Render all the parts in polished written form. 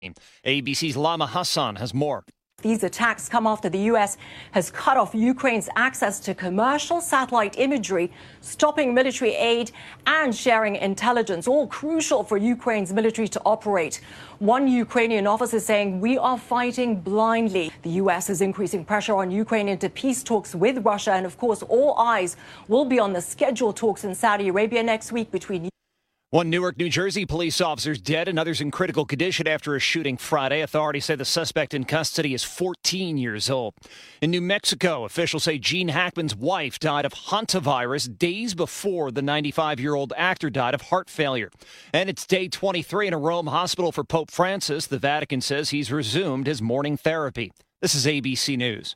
ABC's Lama Hassan has more. These attacks come after the U.S. has cut off Ukraine's access to commercial satellite imagery, stopping military aid and sharing intelligence, all crucial for Ukraine's military to operate. One Ukrainian officer saying, "We are fighting blindly." The U.S. is increasing pressure on Ukraine into peace talks with Russia. And, of course, all eyes will be on the scheduled talks in Saudi Arabia next week between One Newark, New Jersey police officer is dead and others in critical condition after a shooting Friday. Authorities say the suspect in custody is 14 years old. In New Mexico, officials say Gene Hackman's wife died of hantavirus days before the 95-year-old actor died of heart failure. And it's day 23 in a Rome hospital for Pope Francis. The Vatican says he's resumed his morning therapy. This is ABC News.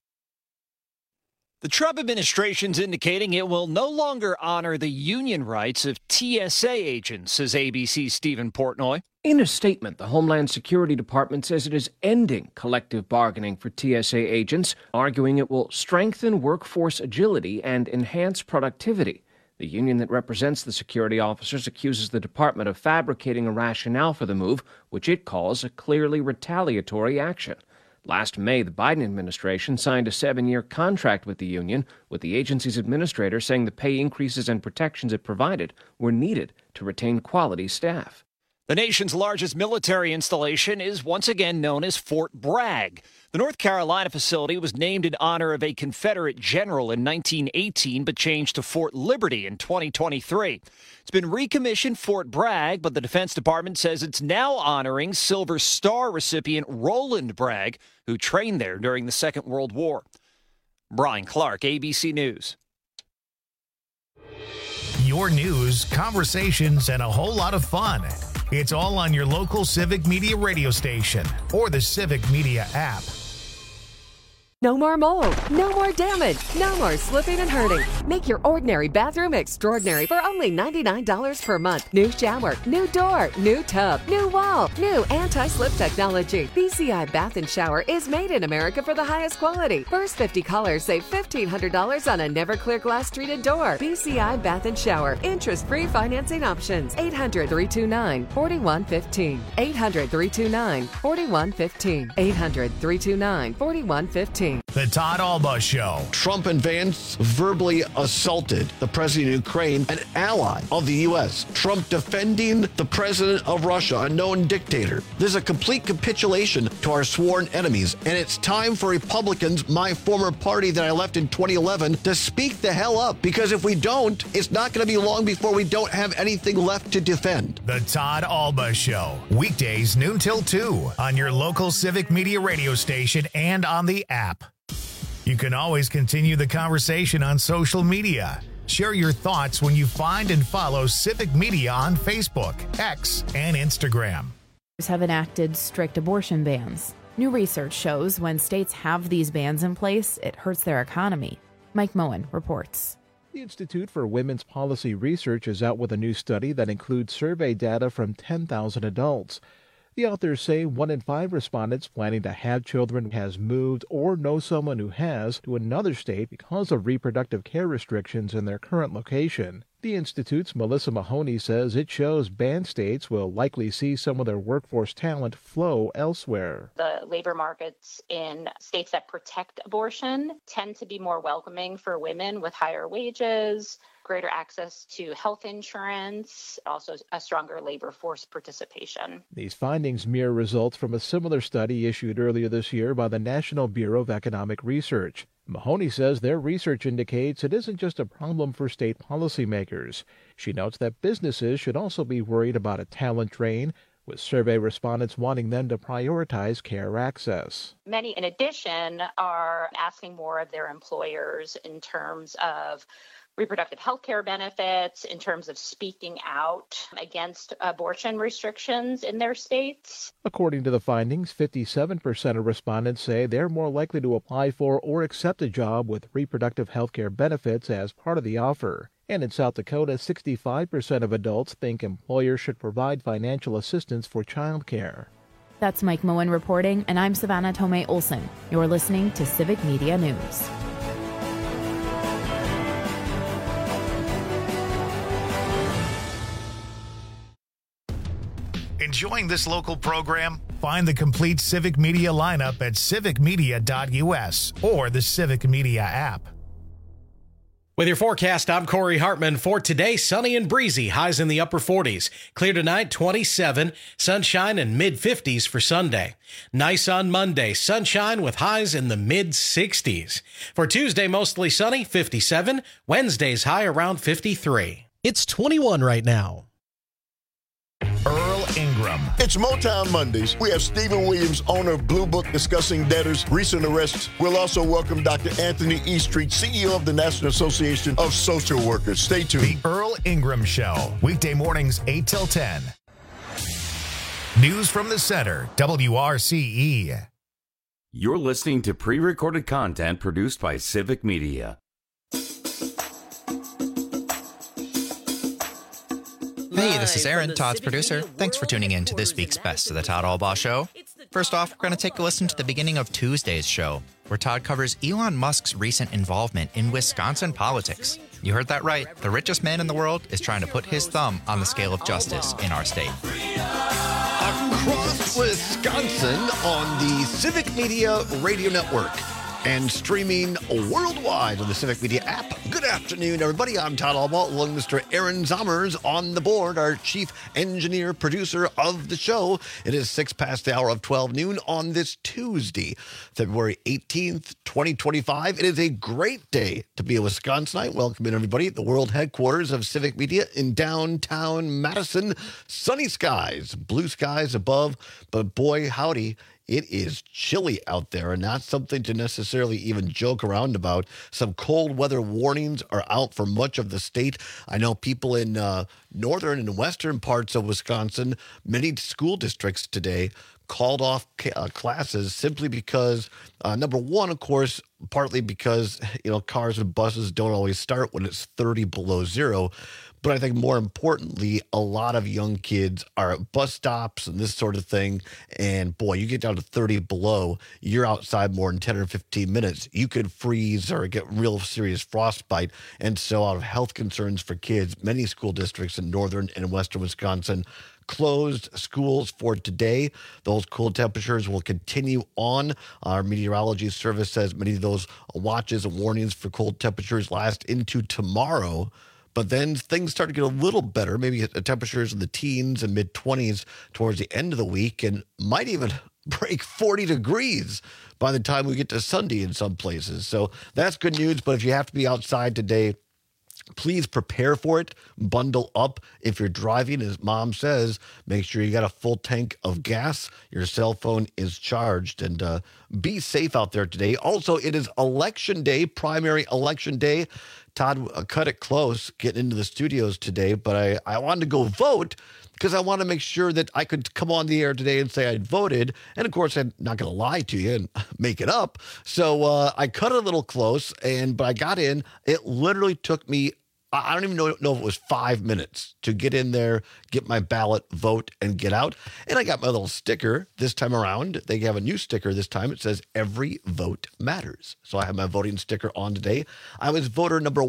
The Trump administration's indicating it will no longer honor the union rights of TSA agents, says ABC's Stephen Portnoy. In a statement, the Homeland Security Department says it is ending collective bargaining for TSA agents, arguing it will strengthen workforce agility and enhance productivity. The union that represents the security officers accuses the department of fabricating a rationale for the move, which it calls a clearly retaliatory action. Last May, the Biden administration signed a 7-year contract with the union, with the agency's administrator saying the pay increases and protections it provided were needed to retain quality staff. The nation's largest military installation is once again known as Fort Bragg. The North Carolina facility was named in honor of a Confederate general in 1918, but changed to Fort Liberty in 2023. It's been recommissioned Fort Bragg, but the Defense Department says it's now honoring Silver Star recipient Roland Bragg, who trained there during the Second World War. Brian Clark, ABC News. Your news, conversations, and a whole lot of fun. It's all on your local Civic Media radio station or the Civic Media app. No more mold, no more damage, no more slipping and hurting. Make your ordinary bathroom extraordinary for only $99 per month. New shower, new door, new tub, new wall, new anti-slip technology. BCI Bath and Shower is made in America for the highest quality. First 50 callers save $1,500 on a Never-Clear glass treated door. BCI Bath and Shower. Interest-free financing options. 800-329-4115. 800-329-4115. 800-329-4115. The Todd Alba Show. Trump and Vance verbally assaulted the president of Ukraine, an ally of the U.S. Trump defending the president of Russia, a known dictator. This is a complete capitulation to our sworn enemies. And it's time for Republicans, my former party that I left in 2011, to speak the hell up. Because if we don't, it's not going to be long before we don't have anything left to defend. The Todd Alba Show. Weekdays noon till 2 on your local Civic Media radio station and on the app. You can always continue the conversation on social media. Share your thoughts when you find and follow Civic Media on Facebook, X, and Instagram. Have enacted strict abortion bans. New research shows when states have these bans in place, it hurts their economy. Mike Moen reports. The Institute for Women's Policy Research is out with a new study that includes survey data from 10,000 adults. The authors say 1 in 5 respondents planning to have children has moved or knows someone who has to another state because of reproductive care restrictions in their current location. The Institute's Melissa Mahoney says it shows banned states will likely see some of their workforce talent flow elsewhere. The labor markets in states that protect abortion tend to be more welcoming for women with higher wages, greater access to health insurance, also a stronger labor force participation. These findings mirror results from a similar study issued earlier this year by the National Bureau of Economic Research. Mahoney says their research indicates it isn't just a problem for state policymakers. She notes that businesses should also be worried about a talent drain, with survey respondents wanting them to prioritize care access. Many, in addition, are asking more of their employers in terms of reproductive health care benefits, in terms of speaking out against abortion restrictions in their states. According to the findings, 57% of respondents say they're more likely to apply for or accept a job with reproductive health care benefits as part of the offer. And in South Dakota, 65% of adults think employers should provide financial assistance for child care. That's Mike Moen reporting, and I'm Savannah Tomei Olson. You're listening to Civic Media News. enjoying this local program? Find the complete Civic Media lineup at civicmedia.us or the Civic Media app. With your forecast, I'm Corey Hartman. For today, sunny and breezy, highs in the upper 40s. Clear tonight, 27. Sunshine and mid-50s for Sunday. Nice on Monday, sunshine with highs in the mid-60s. For Tuesday, mostly sunny, 57. Wednesday's high around 53. It's 21 right now. Earl Ingram. It's Motown Mondays. We have Stephen Williams, owner of Blue Book, discussing debtors' recent arrests. We'll also welcome Dr. Anthony Eastreet, CEO of the National Association of Social Workers. Stay tuned. The Earl Ingram Show, weekday mornings 8 till 10. News from the Center, WRCE. You're listening to pre-recorded content produced by Civic Media. Hey, this is Aaron, Todd's producer. Thanks for tuning in to this week's Best of the Todd Albaugh Show. First off, we're going to take a listen to the beginning of Tuesday's show, where Todd covers Elon Musk's recent involvement in Wisconsin politics. You heard that right. The richest man in the world is trying to put his thumb on the scale of justice in our state. Across Wisconsin on the Civic Media Radio Network and streaming worldwide on the Civic Media app. Good afternoon, everybody. I'm Todd Albaugh, along with Mr. Aaron Zommers on the board, our chief engineer, producer of the show. It is 6 past the hour of 12 noon on this Tuesday, February 18th, 2025. It is a great day to be a Wisconsinite. Welcome in, everybody, at the world headquarters of Civic Media in downtown Madison. Sunny skies, blue skies above, but boy, howdy, it is chilly out there, and not something to necessarily even joke around about. Some cold weather warnings are out for much of the state. I know people in northern and western parts of Wisconsin, many school districts today called off classes simply because, number one, of course, partly because, cars and buses don't always start when it's 30 below zero. But I think more importantly, a lot of young kids are at bus stops and this sort of thing. And boy, you get down to 30 below, you're outside more than 10 or 15 minutes. You could freeze or get real serious frostbite. And so out of health concerns for kids, many school districts in northern and western Wisconsin closed schools for today. Those cold temperatures will continue on. Our meteorology service says many of those watches and warnings for cold temperatures last into tomorrow. But then things start to get a little better, maybe temperatures in the teens and mid-20s towards the end of the week, and might even break 40 degrees by the time we get to Sunday in some places. So that's good news, but if you have to be outside today, please prepare for it. Bundle up. If you're driving, as Mom says, make sure you got a full tank of gas. Your cell phone is charged, and be safe out there today. Also, it is Election Day, primary election day. Todd cut it close getting into the studios today, but I wanted to go vote because I want to make sure that I could come on the air today and say I'd voted. And, of course, I'm not going to lie to you and make it up. So I cut it a little close, but I got in. It literally took me, I don't even know if it was 5 minutes to get in there, get my ballot, vote, and get out. And I got my little sticker this time around. They have a new sticker this time. It says, "Every vote matters." So I have my voting sticker on today. I was voter number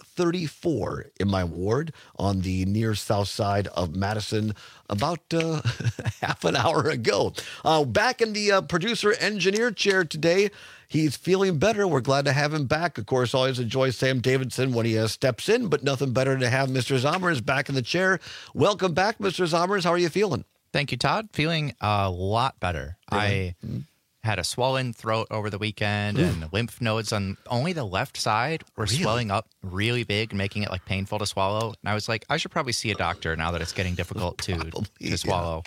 134 in my ward on the near south side of Madison about half an hour ago. Back in the producer-engineer chair today. He's feeling better. We're glad to have him back. Of course, always enjoy Sam Davidson when he steps in, but nothing better to have Mr. Zommers back in the chair. Welcome back, Mr. Zommers. How are you feeling? Thank you, Todd. Feeling a lot better. Really? I had a swollen throat over the weekend, and lymph nodes on only the left side were swelling up really big and making it painful to swallow. And I was like, I should probably see a doctor now that it's getting difficult to swallow.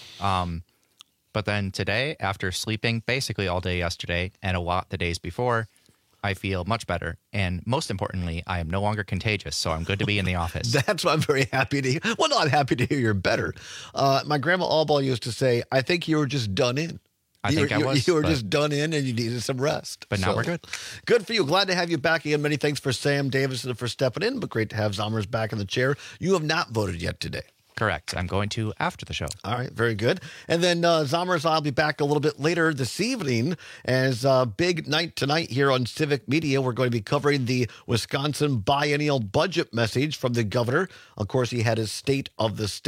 But then today, after sleeping basically all day yesterday and a lot the days before, I feel much better. And most importantly, I am no longer contagious, so I'm good to be in the office. That's what I'm very happy to hear. Well, not happy to hear you're better. My grandma Albaugh used to say, I think you were just done in. You were just done in and you needed some rest. But now we're good. Good for you. Glad to have you back again. Many thanks for Sam Davidson for stepping in, but great to have Zommers back in the chair. You have not voted yet today. Correct. I'm going to after the show. All right. Very good. And then Zommers, I'll be back a little bit later this evening as a big night tonight here on Civic Media. We're going to be covering the Wisconsin biennial budget message from the governor. Of course, he had his State of the State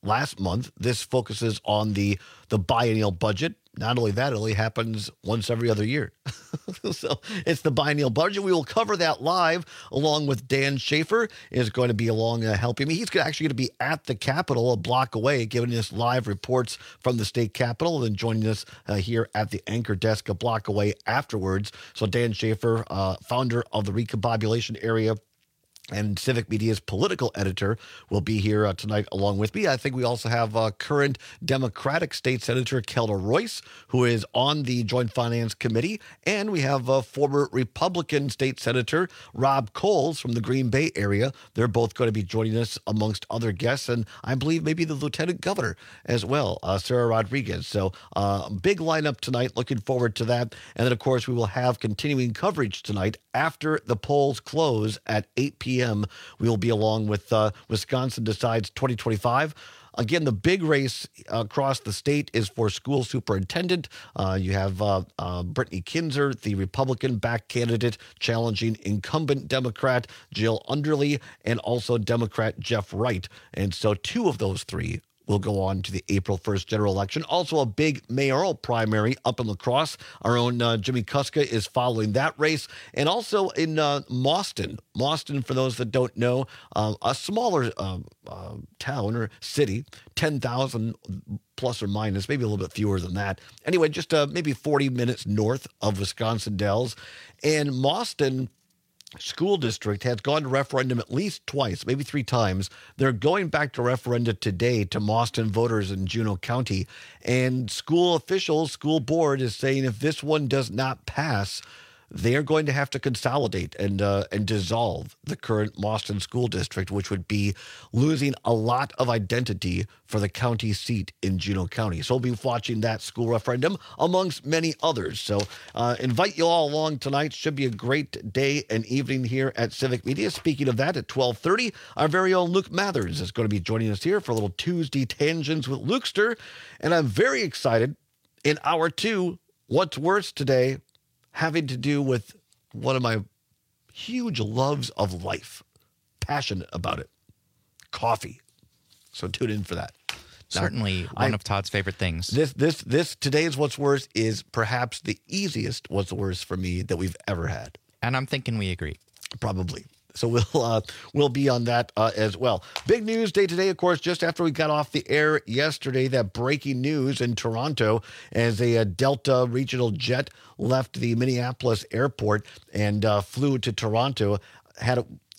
last month. This focuses on the biennial budget. Not only that, it only happens once every other year. So it's the biennial budget. We will cover that live along with Dan Schaefer is going to be along helping me. He's actually going to be at the Capitol a block away, giving us live reports from the state Capitol and then joining us here at the anchor desk a block away afterwards. So Dan Schaefer, founder of the Recombobulation Area and Civic Media's political editor, will be here tonight along with me. I think we also have current Democratic State Senator Kelda Royce, who is on the Joint Finance Committee, and we have former Republican State Senator Rob Coles from the Green Bay area. They're both going to be joining us amongst other guests, and I believe maybe the Lieutenant Governor as well, Sarah Rodriguez. So big lineup tonight. Looking forward to that. And then, of course, we will have continuing coverage tonight after the polls close at 8 p.m. We will be along with Wisconsin Decides 2025. Again, the big race across the state is for school superintendent. You have Brittany Kinzer, the Republican-backed candidate, challenging incumbent Democrat Jill Underly and also Democrat Jeff Wright. And so two of those three will go on to the April 1st general election. Also a big mayoral primary up in La Crosse. Our own Jimmy Kuska is following that race. And also in Mauston. Mauston, for those that don't know, a smaller town or city, 10,000 plus or minus, maybe a little bit fewer than that. Anyway, just maybe 40 minutes north of Wisconsin Dells. And Mauston School District has gone to referendum at least twice, maybe three times. They're going back to referenda today to Mauston voters in Juneau County. And school officials, school board is saying if this one does not pass, they're going to have to consolidate and dissolve the current Mauston School District, which would be losing a lot of identity for the county seat in Juneau County. So we'll be watching that school referendum amongst many others. So invite you all along tonight. Should be a great day and evening here at Civic Media. Speaking of that, at 12:30, our very own Luke Mathers is going to be joining us here for a little Tuesday Tangents with Lukester. And I'm very excited in hour two, what's worse today, having to do with one of my huge loves of life, passionate about it, coffee. So tune in for that. Certainly one of Todd's favorite things. This today's What's Worse is perhaps the easiest What's Worse for me that we've ever had. And I'm thinking we agree. Probably. So we'll be on that as well. Big news day today, of course, just after we got off the air yesterday, that breaking news in Toronto as a Delta regional jet left the Minneapolis airport and flew to Toronto. Had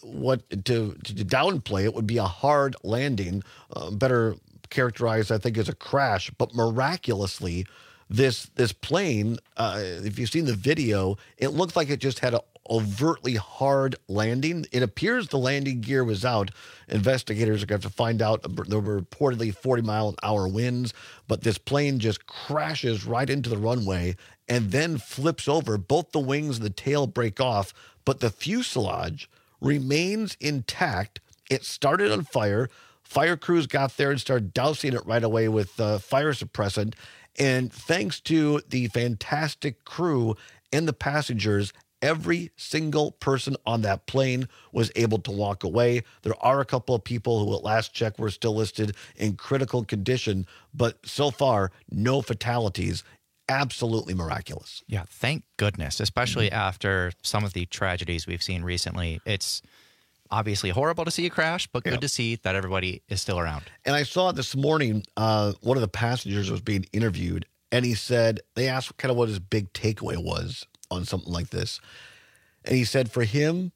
to downplay it would be a hard landing, better characterized, I think, as a crash. But miraculously, this plane, if you've seen the video, it looked like it just had a overtly hard landing. It appears the landing gear was out. Investigators are going to have to find out. There were reportedly 40-mile-an-hour winds, but this plane just crashes right into the runway and then flips over. Both the wings and the tail break off, but the fuselage remains intact. It started on fire. Fire crews got there and started dousing it right away with fire suppressant. And thanks to the fantastic crew and the passengers, every single person on that plane was able to walk away. There are a couple of people who at last check were still listed in critical condition, but so far, no fatalities. Absolutely miraculous. Yeah, thank goodness, especially after some of the tragedies we've seen recently. It's obviously horrible to see a crash, but good to see that everybody is still around. And I saw this morning, one of the passengers was being interviewed, and he said, they asked kind of what his big takeaway was on something like this. And he said for him,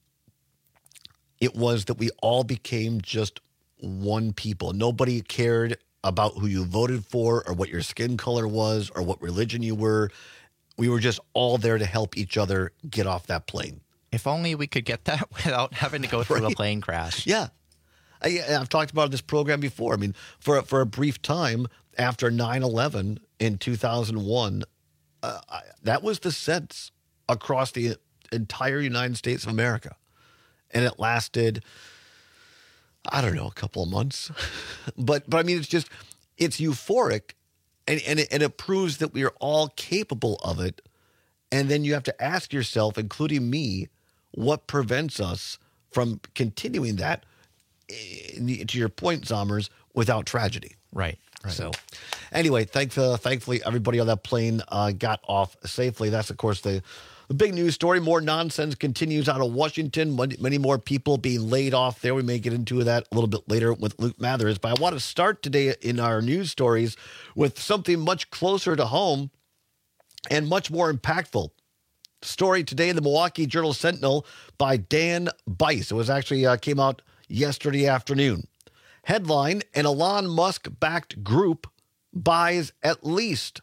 it was that we all became just one people. Nobody cared about who you voted for or what your skin color was or what religion you were. We were just all there to help each other get off that plane. If only we could get that without having to go through a plane crash. Yeah. I've talked about this program before. I mean, for a brief time after 9/11 in 2001, that was the sense across the entire United States of America. And it lasted, I don't know, a couple of months. But I mean, it's euphoric, and it proves that we are all capable of it. And then you have to ask yourself, including me, what prevents us from continuing that, to your point, Zommers, without tragedy? Right. So anyway, thankfully, everybody on that plane got off safely. That's, of course, the big news story. More nonsense continues out of Washington. Many more people being laid off there. We may get into that a little bit later with Luke Mathers. But I want to start today in our news stories with something much closer to home and much more impactful. Story today in the Milwaukee Journal-Sentinel by Dan Bice. It was actually came out yesterday afternoon. Headline, an Elon Musk-backed group buys at least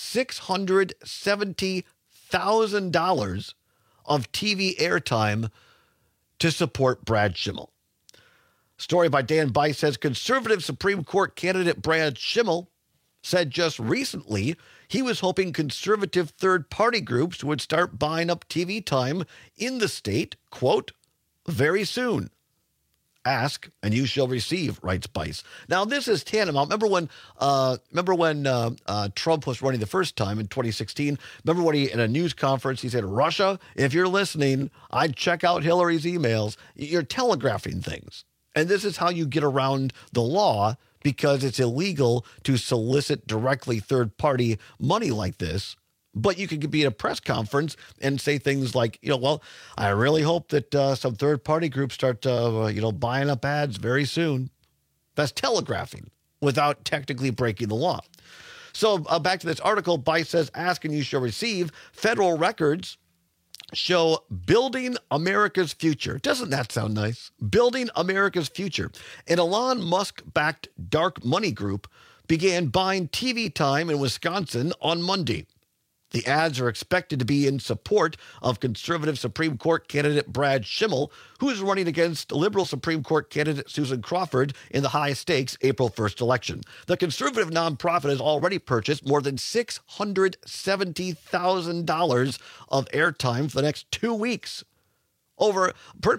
$670,000 of TV airtime to support Brad Schimel. Story by Dan Bice says conservative Supreme Court candidate Brad Schimel said just recently he was hoping conservative third-party groups would start buying up TV time in the state, quote, very soon. Ask and you shall receive, writes Bice. Now, this is tantamount. Remember when Trump was running the first time in 2016? Remember when in a news conference, he said, Russia, if you're listening, I'd check out Hillary's emails. You're telegraphing things. And this is how you get around the law because it's illegal to solicit directly third-party money like this. But you could be at a press conference and say things like, well, I really hope that some third-party groups start, buying up ads very soon. That's telegraphing without technically breaking the law. So back to this article, Bice says, ask and you shall receive. Federal records show building America's future. Doesn't that sound nice? Building America's future. An Elon Musk-backed dark money group began buying TV time in Wisconsin on Monday. The ads are expected to be in support of conservative Supreme Court candidate Brad Schimel, who is running against liberal Supreme Court candidate Susan Crawford in the high-stakes April 1st election. The conservative nonprofit has already purchased more than $670,000 of airtime for the next 2 weeks. Over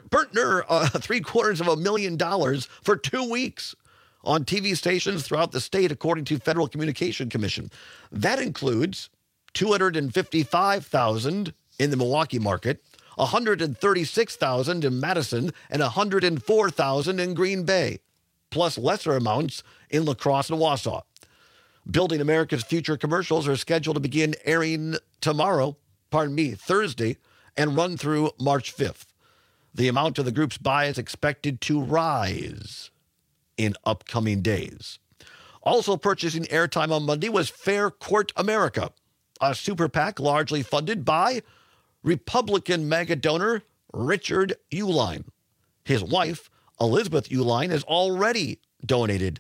$750,000 for 2 weeks on TV stations throughout the state, according to Federal Communication Commission. That includes $255,000 in the Milwaukee market, $136,000 in Madison, and $104,000 in Green Bay, plus lesser amounts in La Crosse and Wausau. Building America's Future commercials are scheduled to begin airing Thursday, and run through March 5th. The amount of the group's buy is expected to rise in upcoming days. Also purchasing airtime on Monday was Fair Court America, a super PAC largely funded by Republican mega donor Richard Uihlein. His wife, Elizabeth Uihlein, has already donated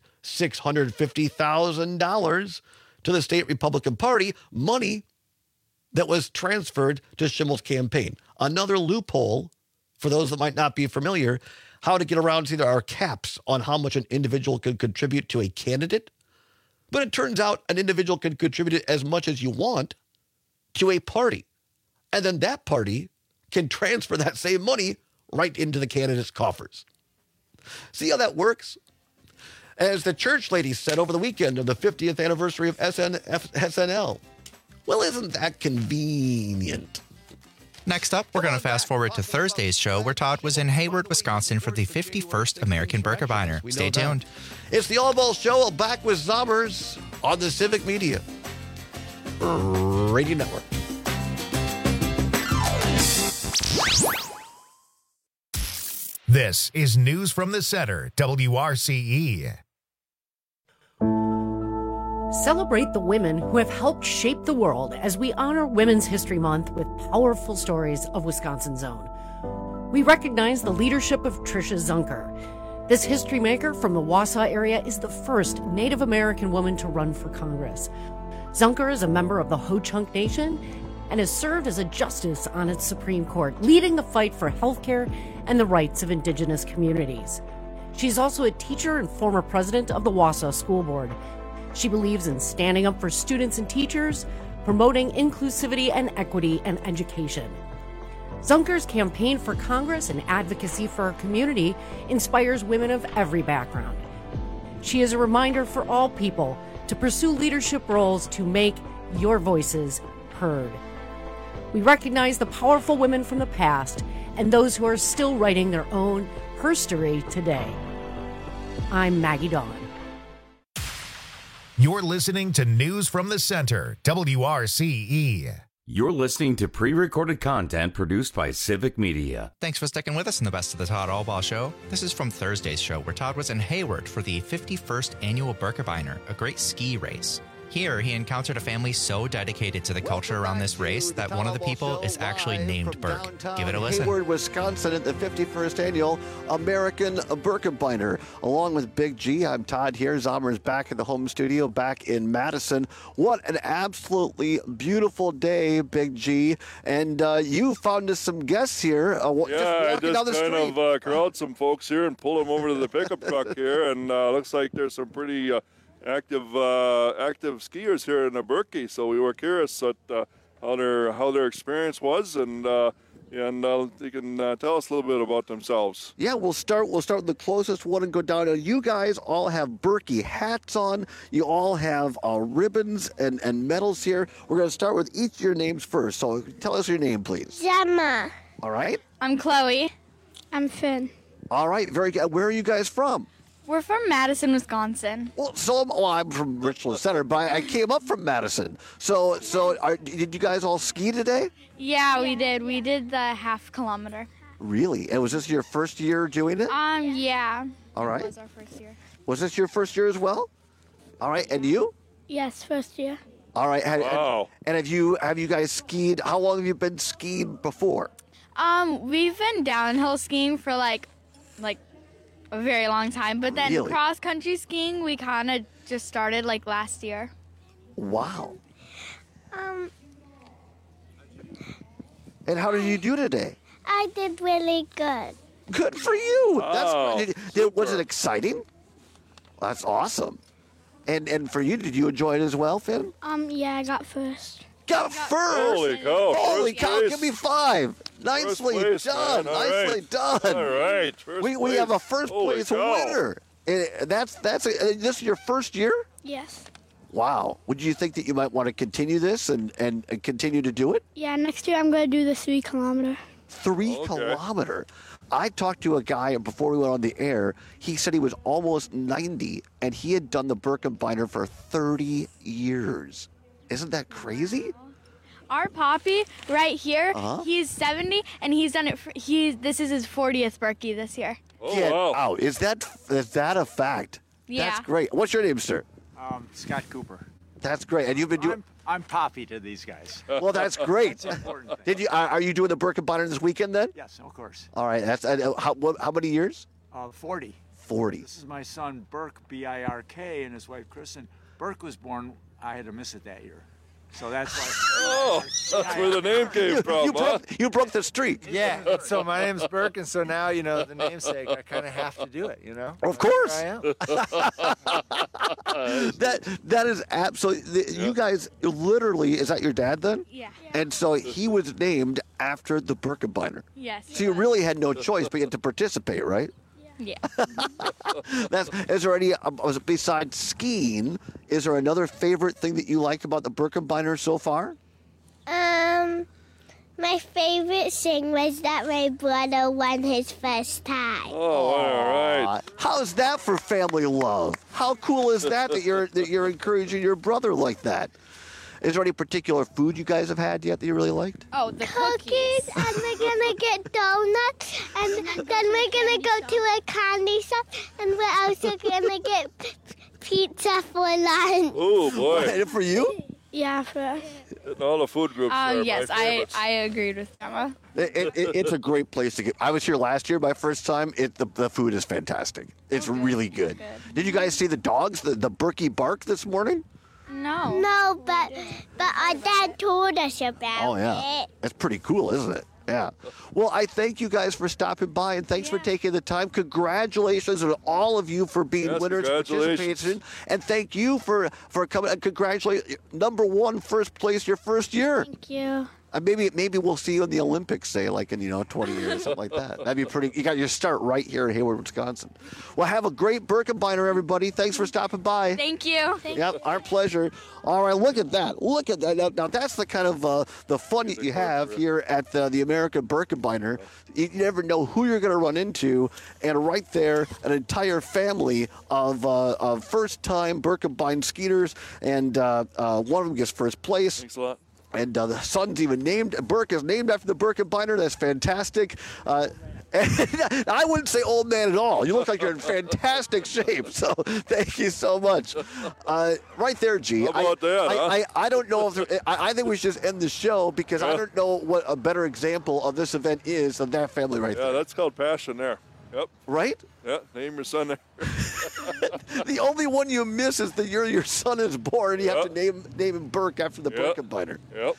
$650,000 to the state Republican Party, money that was transferred to Schimel's campaign. Another loophole, for those that might not be familiar, how to get around, see there are caps on how much an individual could contribute to a candidate. But it turns out an individual can contribute as much as you want to a party. And then that party can transfer that same money right into the candidate's coffers. See how that works? As the church lady said over the weekend of the 50th anniversary of SNL. Well, isn't that convenient? Next up, we're going to fast forward to Thursday's show where Todd was in Hayward, Wisconsin for the 51st American Birkebeiner. Stay tuned. It's the All Ball Show, back with Zommers on the Civic Media Radio Network. This is News from the Center, WRCE. Celebrate the women who have helped shape the world as we honor Women's History Month with powerful stories of Wisconsin's own. We recognize the leadership of Tricia Zunker. This history maker from the Wausau area is the first Native American woman to run for Congress. Zunker is a member of the Ho-Chunk Nation and has served as a justice on its Supreme Court, leading the fight for healthcare and the rights of Indigenous communities. She's also a teacher and former president of the Wausau School Board. She believes in standing up for students and teachers, promoting inclusivity and equity in education. Zunker's campaign for Congress and advocacy for her community inspires women of every background. She is a reminder for all people to pursue leadership roles to make your voices heard. We recognize the powerful women from the past and those who are still writing their own herstory today. I'm Maggie Dawn. You're listening to News from the Center, WRCE. You're listening to pre-recorded content produced by Civic Media. Thanks for sticking with us in the Best of the Todd Albaugh Show. This is from Thursday's show, where Todd was in Hayward for the 51st annual Birkebeiner, a great ski race. Here, he encountered a family so dedicated to the culture around this race that one of the people is actually named Burke. Give it a listen. Hayward, Wisconsin at the 51st Annual American Birkebeiner. Along with Big G, I'm Todd here. Zomer's back in the home studio, back in Madison. What an absolutely beautiful day, Big G. And you found us some guests here. I just corralled some folks here and pulled them over to the pickup truck here. And looks like there's some pretty... active skiers here in the Birkie, so we were curious at how their experience was, and they can tell us a little bit about themselves. Yeah, we'll start with the closest one and go down. You guys all have Birkie hats on. You all have ribbons and medals here. We're going to start with each of your names first. So tell us your name, please. Gemma. All right. I'm Chloe. I'm Finn. All right, very good. Where are you guys from? We're from Madison, Wisconsin. Well, I'm from Richland Center, but I came up from Madison. So did you guys all ski today? Yeah, we did. We did the half kilometer. Really? And was this your first year doing it? Yeah. All right. It was our first year. Was this your first year as well? All right. And you? Yes, first year. All right. Wow. And have you guys skied? How long have you been skiing before? We've been downhill skiing for like a very long time, but then Really? cross-country skiing we kind of just started like last year. Wow. And how did you do today? I did really good. Good for you. Wow, Was it exciting? That's awesome. And for you, did you enjoy it as well, Finn? Yeah, I got first. Got first. Holy cow! Holy First cow! place. Give me 5. Nicely First place, done. man. All Nicely right. done. All right. First We place. have a first Holy place cow. winner. This is your first year? Yes. Wow. Would you think that you might want to continue this and continue to do it? Yeah, next year I'm going to do the 3 kilometer. 3 kilometer. I talked to a guy before we went on the air. He said he was almost 90 and he had done the Birkebeiner for 30 years. Isn't that crazy? Our Poppy right here, Uh-huh. he's 70 and he's done it. This is his 40th Birkie this year. Get out. Is that a fact? Yeah. That's great. What's your name, sir? Scott Cooper. That's great. And you've been doing. I'm Poppy to these guys. Well, that's great. That's important. Did you? Are you doing the Birkebeiner this weekend then? Yes, of course. All right. That's how many years? 40. 40. This is my son Burke, B-I-R-K, and his wife Kristen. Burke was born. I had to miss it that year, so that's why. That's where the name came from, You broke the streak. Yeah. So my name's Burke, and so now the namesake. I kind of have to do it. Of course. Here I am. That is absolutely. You guys literally. Is that your dad then? Yeah. And so he was named after the Birkebeiner. Yes. So you really had no choice but you had to participate, right? Yeah. Is there any, besides skiing, is there another favorite thing that you like about the Birkebeiner so far? My favorite thing was that my brother won his first time. Oh, all right. How's that for family love? How cool is that you're encouraging your brother like that? Is there any particular food you guys have had yet that you really liked? Oh, the cookies. And we're gonna get donuts, and then we're gonna go to a candy shop, and we're also gonna get pizza for lunch. Oh boy! And for you? Yeah, for us. All the food groups are Yes, my favorites. I agreed with Emma. It's a great place to get. I was here last year, my first time. The food is fantastic. It's really good. Did you guys see the dogs, the Birkie bark this morning? No. No, but our dad told us about it. That's pretty cool, isn't it? Yeah. Well, I thank you guys for stopping by, and thanks for taking the time. Congratulations to all of you for being winners, participation, and thank you for coming. And congratulate number 1, first place, your first year. Thank you. Maybe we'll see you in the Olympics, say, like in 20 years, something like that. That'd be pretty. You got your start right here in Hayward, Wisconsin. Well, have a great Birkebeiner, everybody. Thanks for stopping by. Thank you. Yep, our pleasure. All right, look at that. Look at that. Now that's the kind of the fun that you have here at the American Birkebeiner. You never know who you're going to run into, and right there, an entire family of first-time Birkebein skiers, and one of them gets first place. Thanks a lot. And the son's even named. Burke is named after the Birkebeiner. That's fantastic. And I wouldn't say old man at all. You look like you're in fantastic shape. So thank you so much. Right there, G. How about that? I don't know if I think we should just end the show because I don't know what a better example of this event is than that family right there. Yeah, that's called passion there. Yep. Right? Yeah, name your son there. The only one you miss is the year your son is born. You have to name him Burke after the Birkebeiner. Yep.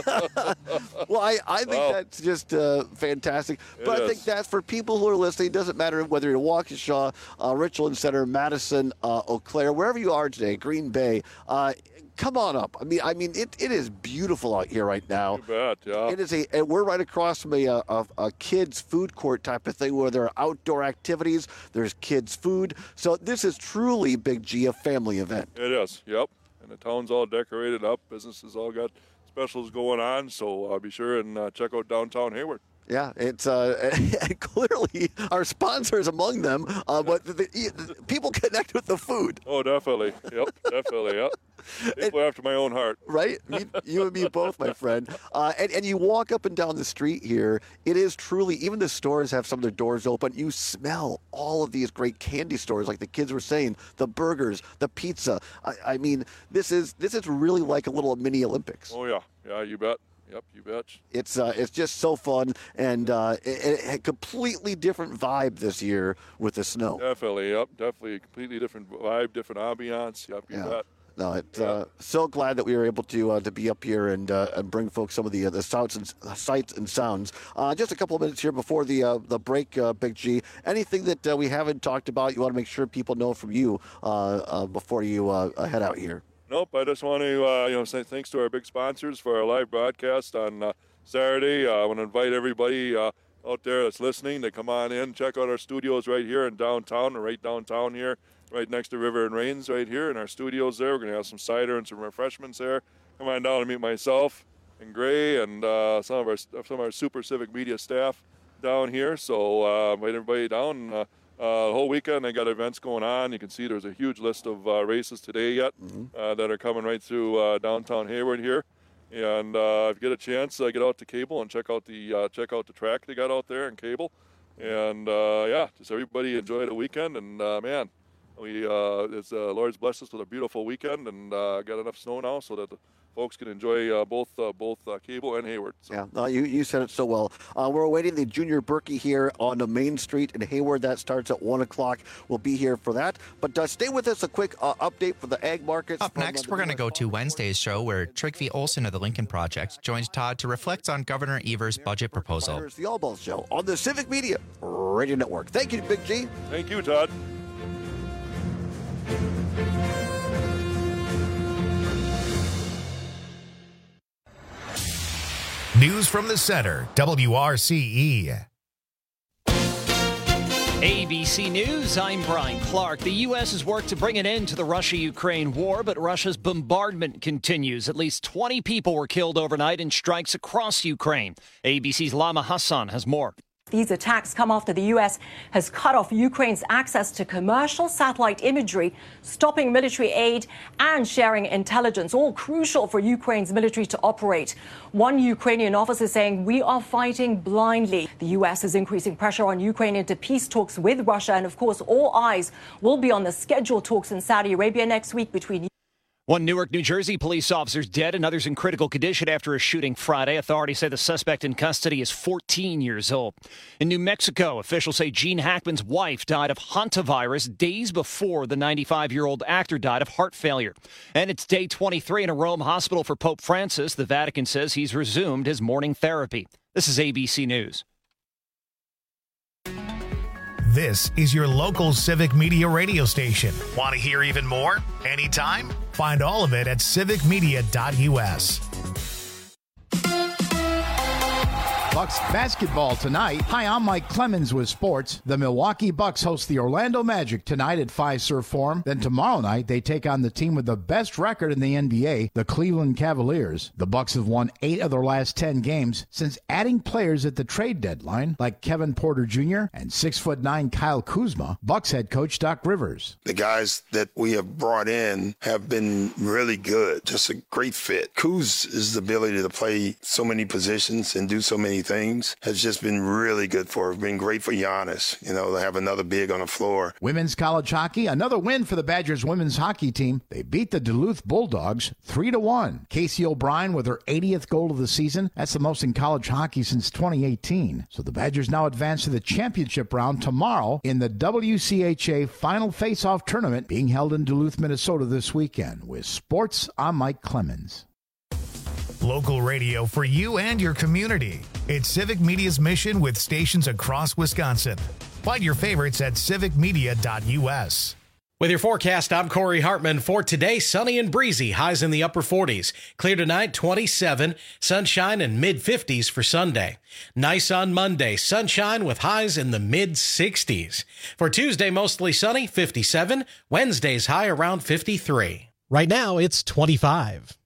Well, I think that's just fantastic. But I think that's for people who are listening. It doesn't matter whether you're Waukesha, Richland Center, Madison, Eau Claire, wherever you are today, Green Bay. Come on up. I mean, it is beautiful out here right now. You bet, yeah. It is and we're right across from a kids' food court type of thing where there are outdoor activities. There's kids' food. So this is truly, Big G, a family event. It is, yep. And the town's all decorated up. Businesses all got specials going on. So be sure and check out downtown Hayward. Yeah, it's clearly our sponsors among them, but the people connect with the food. Oh, definitely. Yep, definitely. Yep. People after my own heart. Right? You and me both, my friend. And you walk up and down the street here, it is truly, even the stores have some of their doors open. You smell all of these great candy stores, like the kids were saying, the burgers, the pizza. I mean, this is really like a little mini Olympics. Oh, yeah. Yeah, you bet. Yep, you bet. It's just so fun, and a completely different vibe this year with the snow. Definitely, yep. Definitely a completely different vibe, different ambiance. Yep, you bet. No, it's so glad that we were able to be up here and bring folks some of the sights and sounds. Just a couple of minutes here before the break, Big G. Anything that we haven't talked about, you want to make sure people know from you before you head out here? Nope, I just want to say thanks to our big sponsors for our live broadcast on Saturday. I want to invite everybody out there that's listening to come on in, check out our studios right here in downtown, right downtown here, right next to River and Rains right here in our studios there. We're going to have some cider and some refreshments there. Come on down and meet myself and Gray and some of our Super Civic Media staff down here. So invite everybody down. The whole weekend they got events going on. You can see there's a huge list of races today yet that are coming right through downtown Hayward here. And if you get a chance, get out to Cable and check out the track they got out there in Cable. And just everybody enjoy the weekend. And man, it's Lord's blessed us with a beautiful weekend and got enough snow now so that the folks can enjoy both Cable and Hayward. So. Yeah, no, you said it so well. We're awaiting the Junior Birkie here on the Main Street in Hayward. That starts at 1 o'clock. We'll be here for that. But stay with us. A quick update for the ag markets. Up next, we're going to go to Wednesday's show where Trygve Olsen of the Lincoln Project joins Todd to reflect on Governor Evers' budget proposal. There's the All Balls Show on the Civic Media Radio Network. Thank you, Big G. Thank you, Todd. News from the center, WRCE. ABC News, I'm Brian Clark. The U.S. has worked to bring an end to the Russia-Ukraine war, but Russia's bombardment continues. At least 20 people were killed overnight in strikes across Ukraine. ABC's Lama Hassan has more. These attacks come after the U.S. has cut off Ukraine's access to commercial satellite imagery, stopping military aid and sharing intelligence, all crucial for Ukraine's military to operate. One Ukrainian officer saying, "We are fighting blindly." The U.S. is increasing pressure on Ukraine into peace talks with Russia. And, of course, all eyes will be on the scheduled talks in Saudi Arabia next week between One Newark, New Jersey police officer's dead and others in critical condition after a shooting Friday. Authorities say the suspect in custody is 14 years old. In New Mexico, officials say Gene Hackman's wife died of hantavirus days before the 95-year-old actor died of heart failure. And it's day 23 in a Rome hospital for Pope Francis. The Vatican says he's resumed his morning therapy. This is ABC News. This is your local Civic Media radio station. Want to hear even more? Anytime? Find all of it at civicmedia.us. Bucks basketball tonight. Hi, I'm Mike Clemens with sports. The Milwaukee Bucks host the Orlando Magic tonight at Fiserv Forum. Then tomorrow night, they take on the team with the best record in the NBA, the Cleveland Cavaliers. The Bucks have won 8 of their last 10 games since adding players at the trade deadline, like Kevin Porter Jr. and 6'9" Kyle Kuzma. Bucks head coach Doc Rivers. The guys that we have brought in have been really good. Just a great fit. Kuz' ability to play so many positions and do so many things has just been really good for her. Been great for Giannis, to have another big on the floor. Women's college hockey, another win for the Badgers women's hockey team. They beat the Duluth Bulldogs 3-1. Casey O'Brien with her 80th goal of the season. That's the most in college hockey since 2018. So the Badgers now advance to the championship round tomorrow in the WCHA Final Face-Off Tournament being held in Duluth, Minnesota this weekend. With sports, I'm Mike Clemens. Local radio for you and your community. It's Civic Media's mission with stations across Wisconsin. Find your favorites at civicmedia.us. With your forecast, I'm Corey Hartman. For today, sunny and breezy, highs in the upper 40s. Clear tonight, 27. Sunshine and mid-50s for Sunday. Nice on Monday, sunshine with highs in the mid-60s. For Tuesday, mostly sunny, 57. Wednesday's high around 53. Right now, it's 25.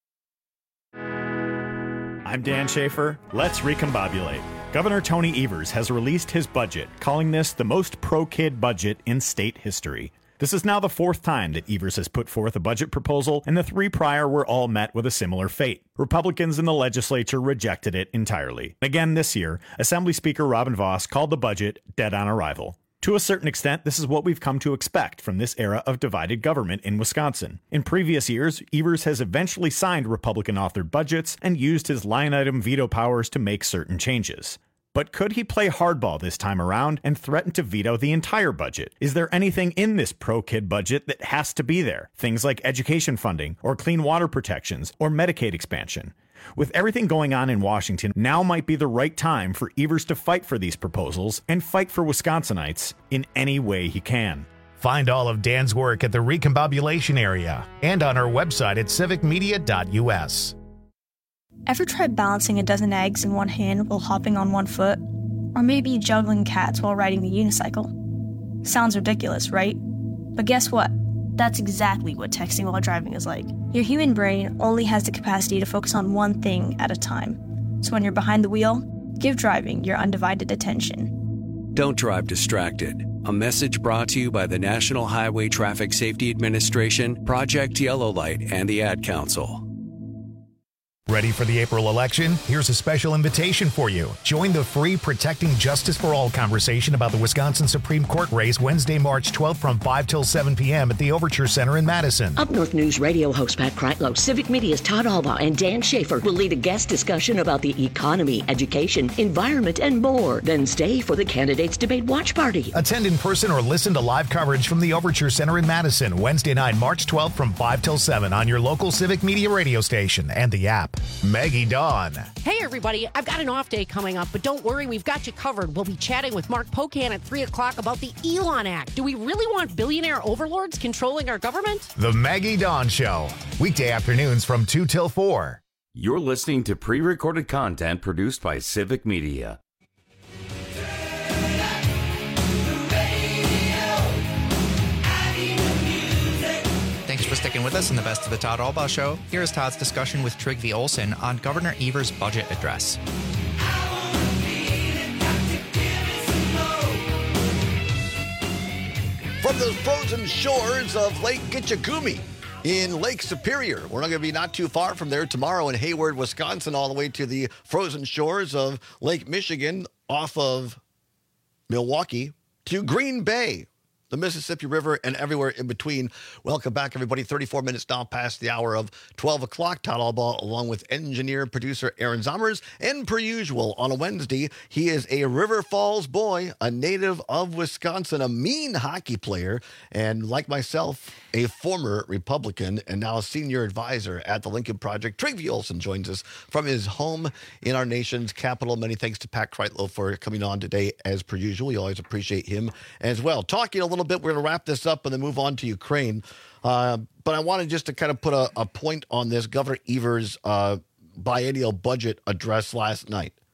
I'm Dan Schaefer. Let's recombobulate. Governor Tony Evers has released his budget, calling this the most pro-kid budget in state history. This is now the 4th time that Evers has put forth a budget proposal, and the 3 prior were all met with a similar fate. Republicans in the legislature rejected it entirely. Again this year, Assembly Speaker Robin Vos called the budget dead on arrival. To a certain extent, this is what we've come to expect from this era of divided government in Wisconsin. In previous years, Evers has eventually signed Republican-authored budgets and used his line-item veto powers to make certain changes. But could he play hardball this time around and threaten to veto the entire budget? Is there anything in this pro-kid budget that has to be there? Things like education funding, or clean water protections, or Medicaid expansion. With everything going on in Washington, now might be the right time for Evers to fight for these proposals and fight for Wisconsinites in any way he can. Find all of Dan's work at the Recombobulation area and on our website at civicmedia.us. Ever tried balancing a dozen eggs in one hand while hopping on one foot? Or maybe juggling cats while riding the unicycle? Sounds ridiculous, right? But guess what? That's exactly what texting while driving is like. Your human brain only has the capacity to focus on one thing at a time. So when you're behind the wheel, give driving your undivided attention. Don't drive distracted. A message brought to you by the National Highway Traffic Safety Administration, Project Yellow Light, and the Ad Council. Ready for the April election? Here's a special invitation for you. Join the free Protecting Justice for All conversation about the Wisconsin Supreme Court race Wednesday, March 12th from 5 till 7 p.m. at the Overture Center in Madison. Up North News radio host Pat Kreitlow, Civic Media's Todd Alba, and Dan Schaefer will lead a guest discussion about the economy, education, environment, and more. Then stay for the Candidates Debate Watch Party. Attend in person or listen to live coverage from the Overture Center in Madison, Wednesday night, March 12th from 5 till 7 on your local Civic Media radio station and the app. Maggie Dawn. Hey, everybody. I've got an off day coming up, but don't worry, we've got you covered. We'll be chatting with Mark Pocan at 3 o'clock about the Elon Act. Do we really want billionaire overlords controlling our government? The Maggie Dawn Show. Weekday afternoons from 2 till 4. You're listening to pre-recorded content produced by Civic Media. Thanks for sticking with us in the Best of the Todd Albaugh Show. Here's Todd's discussion with Trygve Olsen on Governor Evers' budget address. From the frozen shores of Lake Gitchagumi in Lake Superior, we're not going to be not too far from there tomorrow in Hayward, Wisconsin, all the way to the frozen shores of Lake Michigan off of Milwaukee to Green Bay, the Mississippi River, and everywhere in between. Welcome back, everybody. 34 minutes now past the hour of 12 o'clock. Todd Albaugh, along with engineer and producer Aaron Zommers. And per usual, on a Wednesday, he is a River Falls boy, a native of Wisconsin, a mean hockey player, and like myself, a former Republican and now a senior advisor at the Lincoln Project. Trygve Olsen joins us from his home in our nation's capital. Many thanks to Pat Kreitlow for coming on today, as per usual. We always appreciate him as well. Talking a little bit, we're going to wrap this up and then move on to Ukraine. But I wanted just to kind of put a point on this Governor Evers' biennial budget address last night.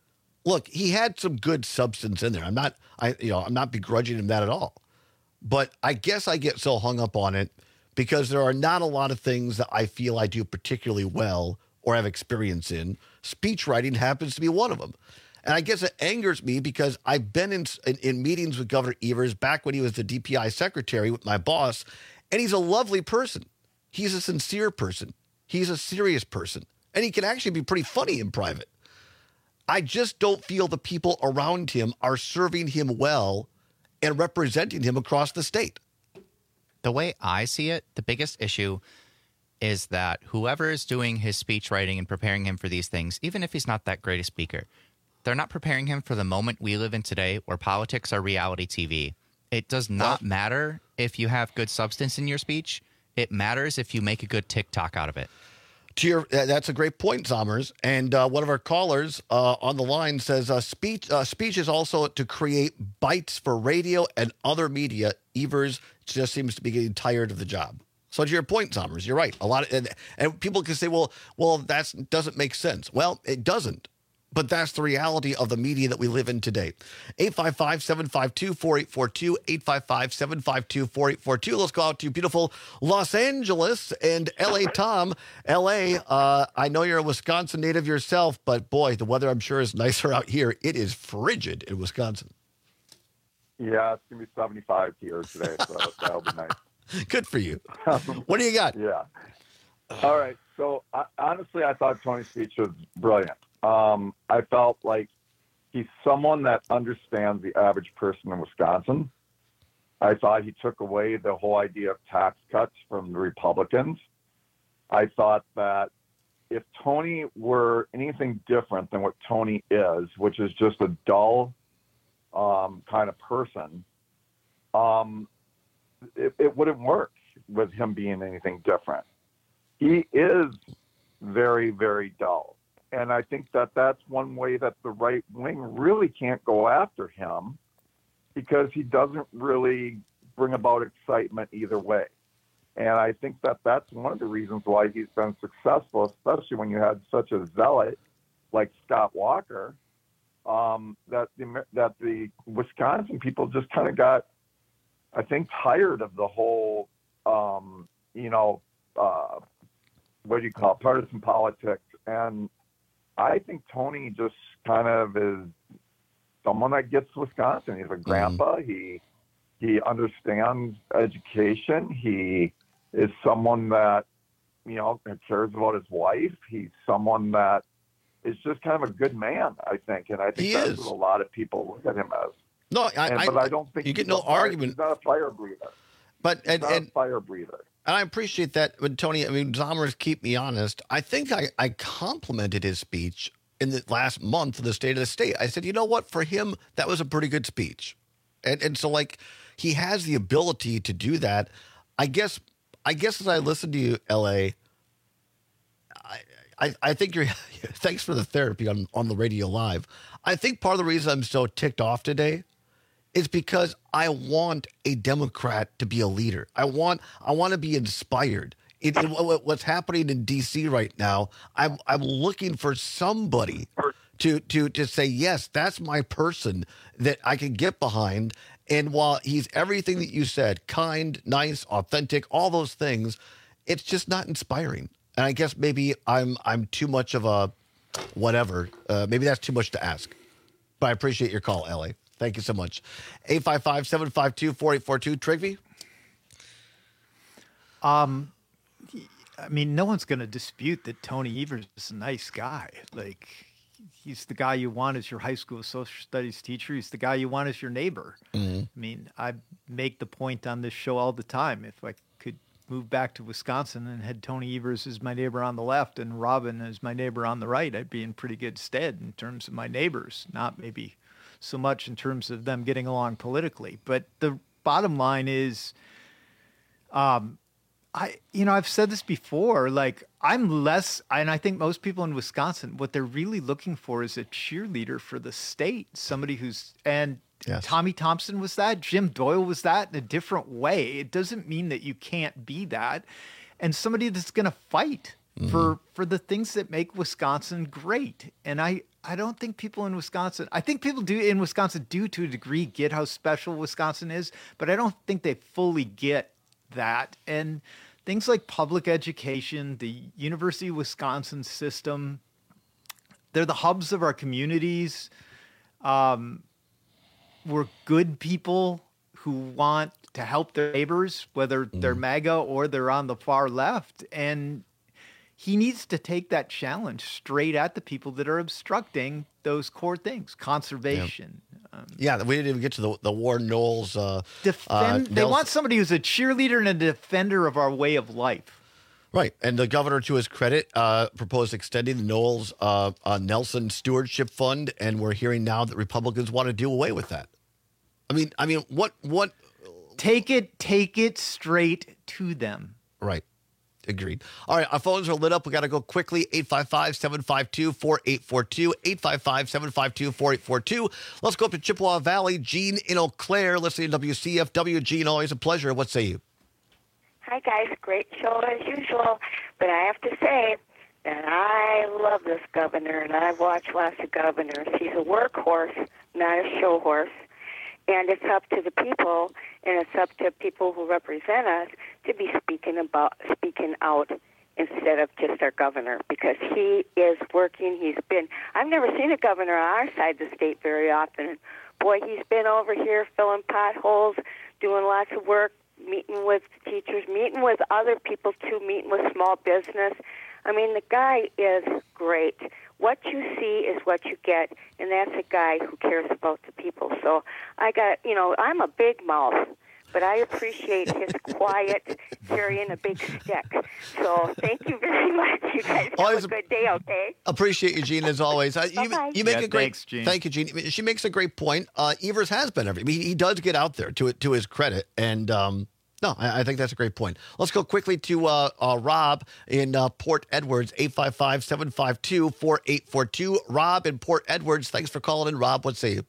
look, he had some good substance in there. I'm not begrudging him that at all. But I guess I get so hung up on it because there are not a lot of things that I feel I do particularly well or have experience in. Speech writing happens to be one of them. And I guess it angers me because I've been in meetings with Governor Evers back when he was the DPI secretary with my boss, and he's a lovely person. He's a sincere person. He's a serious person. And he can actually be pretty funny in private. I just don't feel the people around him are serving him well and representing him across the state. The way I see it, the biggest issue is that whoever is doing his speech writing and preparing him for these things, even if he's not that great a speaker, they're not preparing him for the moment we live in today where politics are reality TV. It does not matter if you have good substance in your speech. It matters if you make a good TikTok out of it. That's a great point, Zommers. And one of our callers on the line says, speech is also to create bites for radio and other media. Evers just seems to be getting tired of the job. So to your point, Zommers, you're right. A lot of, and people can say, well, that doesn't make sense. Well, it doesn't. But that's the reality of the media that we live in today. 855-752-4842, 855-752-4842. Let's go out to beautiful Los Angeles and L.A. Tom. L.A., I know you're a Wisconsin native yourself, but boy, the weather I'm sure is nicer out here. It is frigid in Wisconsin. Yeah, it's going to be 75 here today, so that'll be nice. Good for you. What do you got? Yeah. All right. So honestly, I thought Tony's speech was brilliant. I felt like he's someone that understands the average person in Wisconsin. I thought he took away the whole idea of tax cuts from the Republicans. I thought that if Tony were anything different than what Tony is, which is just a dull kind of person, it wouldn't work with him being anything different. He is very, very dull. And I think that that's one way that the right wing really can't go after him because he doesn't really bring about excitement either way. And I think that that's one of the reasons why he's been successful, especially when you had such a zealot like Scott Walker, that the Wisconsin people just kind of got, I think, tired of the whole, what do you call it, partisan politics. And I think Tony just kind of is someone that gets Wisconsin. He's a grandpa. He understands education. He is someone that, cares about his wife. He's someone that is just kind of a good man, I think. And I think that's what a lot of people look at him as. No, but I don't think you get no argument. He's not a fire breather. But he's not a fire breather. And I appreciate that. But Tony, Zommers, keep me honest. I think I complimented his speech in the last month of the State of the State. I said, you know what? For him, that was a pretty good speech. And so, he has the ability to do that. I guess as I listen to you, L.A., I think you're – thanks for the therapy on the radio live. I think part of the reason I'm so ticked off today is because I want a Democrat to be a leader. I want to be inspired. What's happening in D.C. right now, I'm looking for somebody to say, yes, that's my person that I can get behind. And while he's everything that you said, kind, nice, authentic, all those things, it's just not inspiring. And I guess maybe I'm too much of a whatever. Maybe that's too much to ask. But I appreciate your call, Ellie. Thank you so much. 855-752-4842. Trigby? No one's going to dispute that Tony Evers is a nice guy. He's the guy you want as your high school social studies teacher. He's the guy you want as your neighbor. Mm-hmm. I make the point on this show all the time. If I could move back to Wisconsin and had Tony Evers as my neighbor on the left and Robin as my neighbor on the right, I'd be in pretty good stead in terms of my neighbors, not maybe so much in terms of them getting along politically. But the bottom line is, I've said this before, I'm less, and I think most people in Wisconsin, what they're really looking for is a cheerleader for the state, somebody who's, and yes. Tommy Thompson was that, Jim Doyle was that in a different way. It doesn't mean that you can't be that. And somebody that's going to fight for the things that make Wisconsin great. And I don't think people in Wisconsin, I think people in Wisconsin do to a degree get how special Wisconsin is, but I don't think they fully get that. And things like public education, the University of Wisconsin system, they're the hubs of our communities. We're good people who want to help their neighbors, whether they're MAGA or they're on the far left. And he needs to take that challenge straight at the people that are obstructing those core things, conservation. Yeah, we didn't even get to the Warren Knowles. They want somebody who's a cheerleader and a defender of our way of life. Right. And the governor, to his credit, proposed extending the Knowles Nelson Stewardship Fund. And we're hearing now that Republicans want to do away with that. I mean, what? Take it straight to them. Right. Agreed. All right. Our phones are lit up. We got to go quickly. 855-752-4842. 855-752-4842. Let's go up to Chippewa Valley. Gene in Eau Claire, listening to WCFW. Gene, always a pleasure. What say you? Hi, guys. Great show as usual. But I have to say that I love this governor, and I've watched lots of governors. He's a workhorse, not a show horse. And it's up to the people, and it's up to people who represent us to be speaking out instead of just our governor, because he is working. I've never seen a governor on our side of the state very often. And boy, he's been over here filling potholes, doing lots of work, meeting with teachers, meeting with other people too, meeting with small business. I mean, the guy is great. What you see is what you get, and that's a guy who cares about the people. So I'm a big mouth, but I appreciate his quiet carrying a big stick. So thank you very much. You guys have a good day, okay? Appreciate you, Gene, as always. You make a great. Thanks, Gene. Thank you, Gene. She makes a great point. Evers has been he does get out there to his credit, and no, I think that's a great point. Let's go quickly to Rob in Port Edwards, 855-752-4842. Rob in Port Edwards, thanks for calling in. Rob, what say you?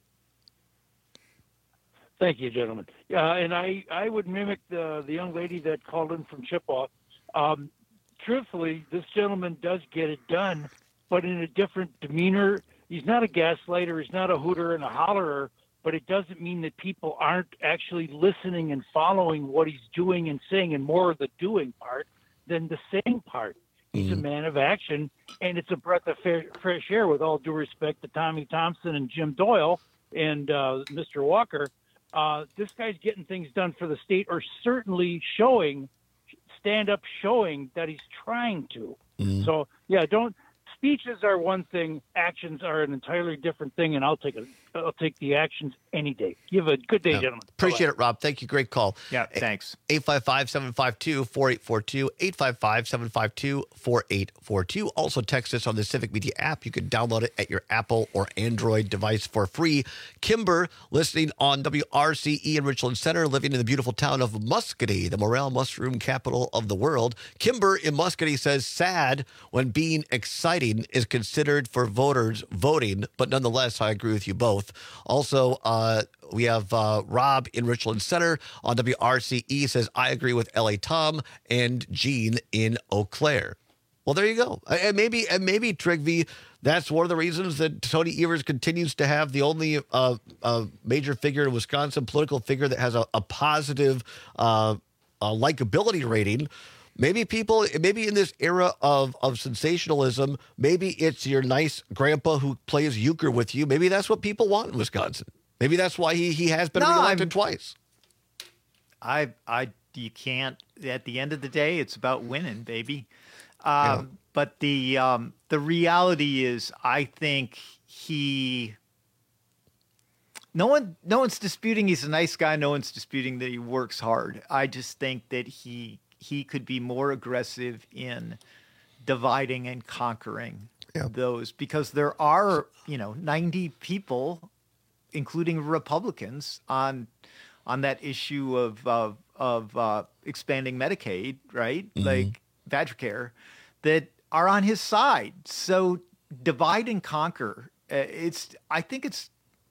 Thank you, gentlemen. And I would mimic the young lady that called in from Chippewa. Truthfully, this gentleman does get it done, but in a different demeanor. He's not a gaslighter. He's not a hooter and a hollerer. But it doesn't mean that people aren't actually listening and following what he's doing and saying, and more of the doing part than the saying part. He's a man of action, and it's a breath of fresh air, with all due respect to Tommy Thompson and Jim Doyle and Mr. Walker. This guy's getting things done for the state, or certainly showing that he's trying to. So, yeah, speeches are one thing, actions are an entirely different thing, and I'll take the actions any day. You have a good day, gentlemen. Appreciate it, Rob. Thank you. Great call. Yeah, thanks. 855-752-4842, 855-752-4842. Also text us on the Civic Media app. You can download it at your Apple or Android device for free. Kimber, listening on WRCE in Richland Center, living in the beautiful town of Muscatee, the morel mushroom capital of the world. Kimber in Muscatee says, sad when being exciting is considered for voters voting, but nonetheless, I agree with you both. Also, we have Rob in Richland Center on WRCE says, I agree with L.A. Tom, and Gene in Eau Claire. Well, there you go. And maybe Trigby, that's one of the reasons that Tony Evers continues to have the only major figure in Wisconsin, political figure that has a positive likability rating. Maybe in this era of sensationalism, maybe it's your nice grandpa who plays euchre with you. Maybe that's what people want in Wisconsin. Maybe that's why he has been reelected twice. You can't. At the end of the day, it's about winning, baby. But the reality is, I think no one's disputing he's a nice guy. No one's disputing that he works hard. I just think that he could be more aggressive in dividing and conquering those, because there are 90 people, including Republicans, on that issue of expanding Medicaid, right? Like Vajracare, that are on his side. So divide and conquer. I think it's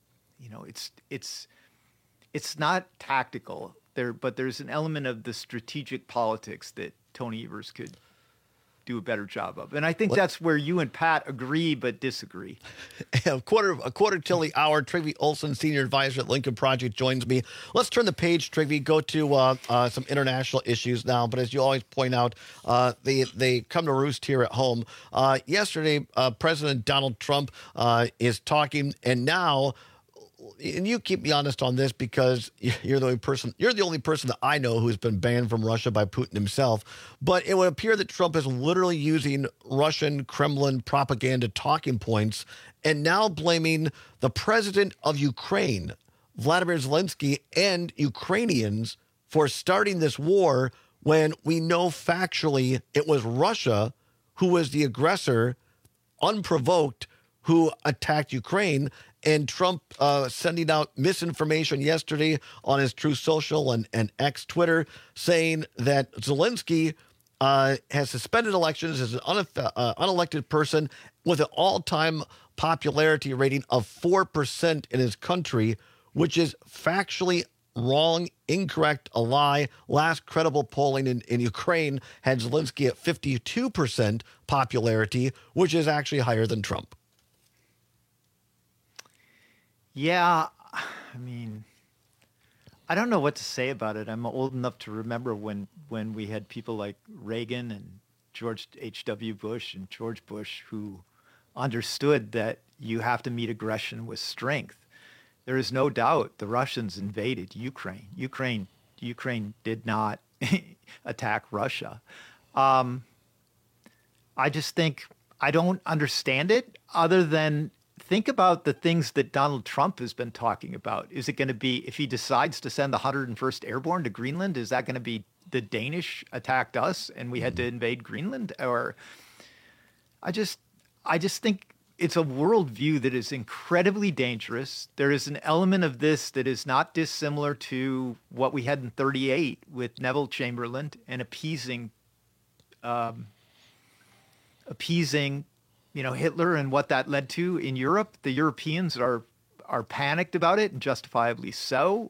not tactical there, but there's an element of the strategic politics that Tony Evers do a better job of. And I think that's where you and Pat agree but disagree. A quarter till the hour. Trygve Olsen, Senior Advisor at Lincoln Project, joins me. Let's turn the page, Trygve, go to some international issues now. But as you always point out, they come to roost here at home. Yesterday, President Donald Trump is talking, and now, and you keep me honest on this because you're the only person that I know who's been banned from Russia by Putin himself. But it would appear that Trump is literally using Russian Kremlin propaganda talking points and now blaming the president of Ukraine, Vladimir Zelensky, and Ukrainians for starting this war when we know factually it was Russia who was the aggressor, unprovoked, who attacked Ukraine. And Trump sending out misinformation yesterday on his Truth Social and X Twitter, saying that Zelensky has suspended elections as an unelected person with an all-time popularity rating of 4% in his country, which is factually wrong, incorrect, a lie. Last credible polling in Ukraine had Zelensky at 52% popularity, which is actually higher than Trump. Yeah, I mean, I don't know what to say about it. I'm old enough to remember when we had people like Reagan and George H.W. Bush and George Bush who understood that you have to meet aggression with strength. There is no doubt the Russians invaded Ukraine. Ukraine did not attack Russia. I just think I don't understand it other than think about the things that Donald Trump has been talking about. Is it going to be, if he decides to send the 101st Airborne to Greenland, is that going to be the Danish attacked us and we had to invade Greenland? Or I just think it's a worldview that is incredibly dangerous. There is an element of this that is not dissimilar to what we had in 1938 with Neville Chamberlain and appeasing Hitler and what that led to in Europe. The Europeans are panicked about it, and justifiably so.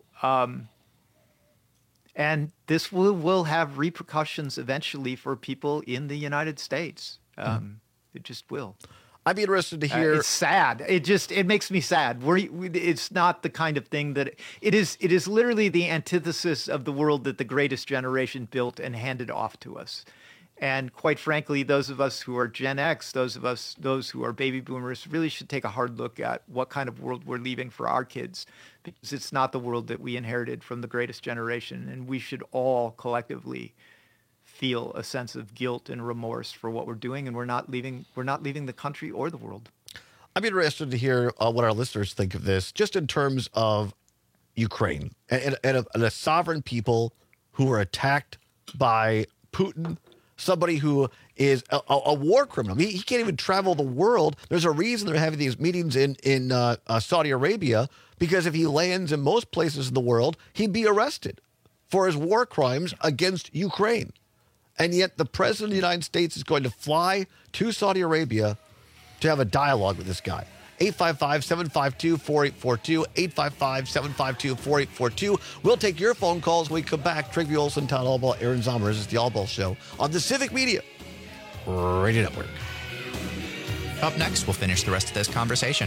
And this will have repercussions eventually for people in the United States. It just will. I'd be interested to hear. It's sad. It makes me sad. It's not the kind of thing that it is. It is literally the antithesis of the world that the greatest generation built and handed off to us. And quite frankly, those of us who are Gen X, those who are baby boomers, really should take a hard look at what kind of world we're leaving for our kids, because it's not the world that we inherited from the greatest generation. And we should all collectively feel a sense of guilt and remorse for what we're doing, and we're not leaving the country or the world. I'd be interested to hear what our listeners think of this, just in terms of Ukraine and a sovereign people who are attacked by Putin. Somebody who is a war criminal. He can't even travel the world. There's a reason they're having these meetings in Saudi Arabia, because if he lands in most places in the world, he'd be arrested for his war crimes against Ukraine. And yet the president of the United States is going to fly to Saudi Arabia to have a dialogue with this guy. 855-752-4842, 855-752-4842. We'll take your phone calls when we come back. Trygve Olsen, Todd Allball, Aaron Zomer. This is the Allball Show on the Civic Media Radio Network. Up next, we'll finish the rest of this conversation.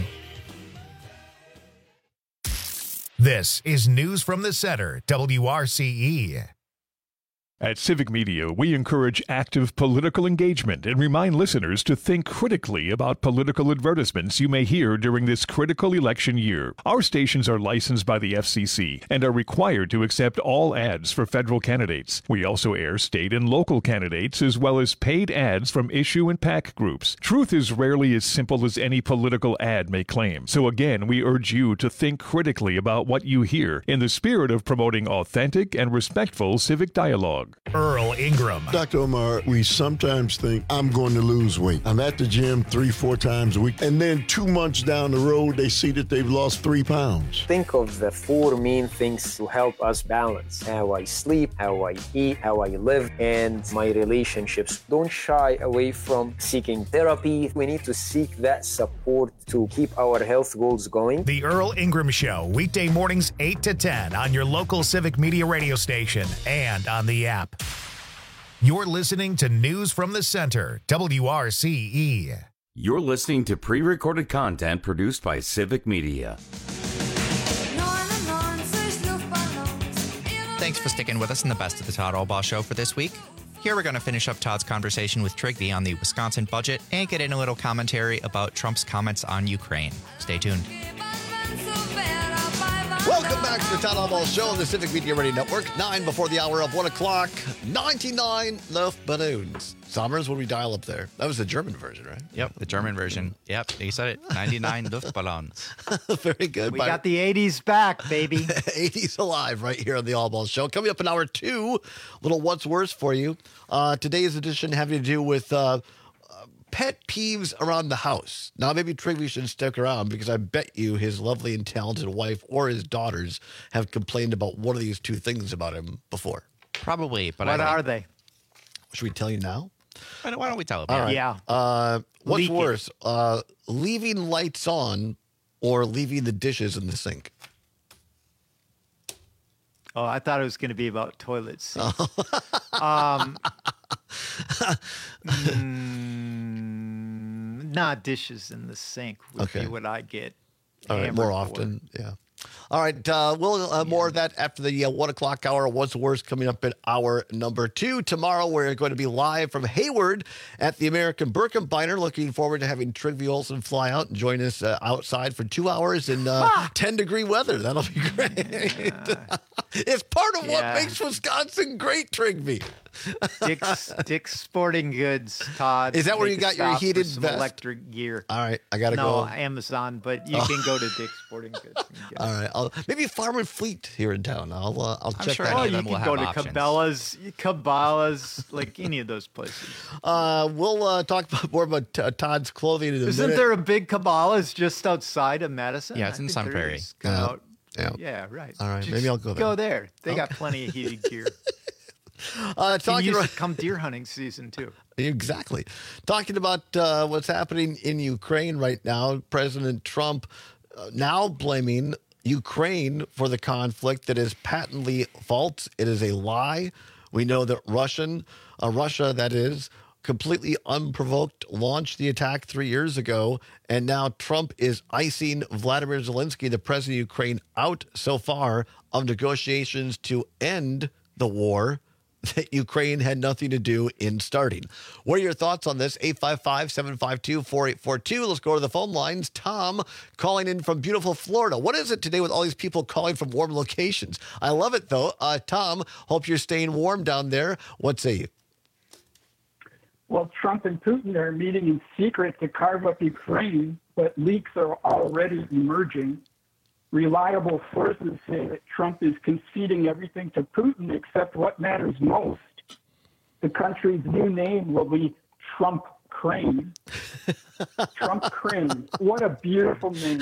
This is News from the Center, WRCE. At Civic Media, we encourage active political engagement and remind listeners to think critically about political advertisements you may hear during this critical election year. Our stations are licensed by the FCC and are required to accept all ads for federal candidates. We also air state and local candidates, as well as paid ads from issue and PAC groups. Truth is rarely as simple as any political ad may claim. So again, we urge you to think critically about what you hear in the spirit of promoting authentic and respectful civic dialogue. Earl Ingram. Dr. Omar, we sometimes think I'm going to lose weight. I'm at the gym 3-4 times a week. And then 2 months down the road, they see that they've lost 3 pounds. Think of the 4 main things to help us balance: how I sleep, how I eat, how I live, and my relationships. Don't shy away from seeking therapy. We need to seek that support to keep our health goals going. The Earl Ingram Show, weekday mornings 8 to 10 on your local Civic Media radio station and on the app. You're listening to News from the Center, WRCE. You're listening to pre-recorded content produced by Civic Media. Thanks for sticking with us in the Best of the Todd Albaugh Show for this week. Here we're going to finish up Todd's conversation with Trigby on the Wisconsin budget and get in a little commentary about Trump's comments on Ukraine. Stay tuned. Welcome back to the Todd Albaugh Show on the Civic Media Radio Network. 9 before the hour of 1 o'clock. 99 Luftballons. Sommers, what do we dial up there? That was the German version, right? Yep, the German version. Yep, he said it. 99 Luftballons. Very good. We got the 80s back, baby. 80s alive right here on the Albaugh Show. Coming up in hour 2, little what's worse for you. Today's edition having to do with pet peeves around the house. Now, maybe Trigby should stick around because I bet you his lovely and talented wife or his daughters have complained about one of these two things about him before. Probably, but what are they? Should we tell you now? Why don't we tell it? All right. Yeah. What's worse, leaving lights on or leaving the dishes in the sink? Oh, I thought it was going to be about toilets. Not dishes in the sink would be what I get. All right, more often, yeah. All right, we'll more of that after the 1 o'clock hour. What's worse coming up in hour number 2. Tomorrow, we're going to be live from Hayward at the American Birkenbeiner. Looking forward to having Trigby Olson fly out and join us outside for 2 hours in 10-degree weather. That'll be great. It's part of what makes Wisconsin great, Trigby. Dick's Sporting Goods, Todd. Is that where you got your heated vest? Electric gear. All right, I got to go. No, Amazon, but you can go to Dick's Sporting Goods. All right, maybe Farm and Fleet here in town. I'll check sure that out. You can go to Cabela's, like any of those places. We'll talk more about Todd's clothing in a minute. Isn't there a big Cabela's just outside of Madison? Yeah, it's in Sun Prairie. Yeah, right. All right, just maybe I'll go there. Go there. They got plenty of heated gear. Talking about come deer hunting season too. Exactly. Talking about what's happening in Ukraine right now. President Trump now blaming Ukraine for the conflict that is patently false. It is a lie. We know that Russia, that is, completely unprovoked, launched the attack 3 years ago, and now Trump is icing Vladimir Zelensky, the president of Ukraine, out so far of negotiations to end the war that Ukraine had nothing to do in starting. What are your thoughts on this? 855-752-4842. Let's go to the phone lines. Tom calling in from beautiful Florida. What is it today with all these people calling from warm locations? I love it, though. Tom, hope you're staying warm down there. What say you? Well, Trump and Putin are meeting in secret to carve up Ukraine, but leaks are already emerging. Reliable sources say that Trump is conceding everything to Putin except what matters most. The country's new name will be Trump Crane. Trump Crane. What a beautiful name.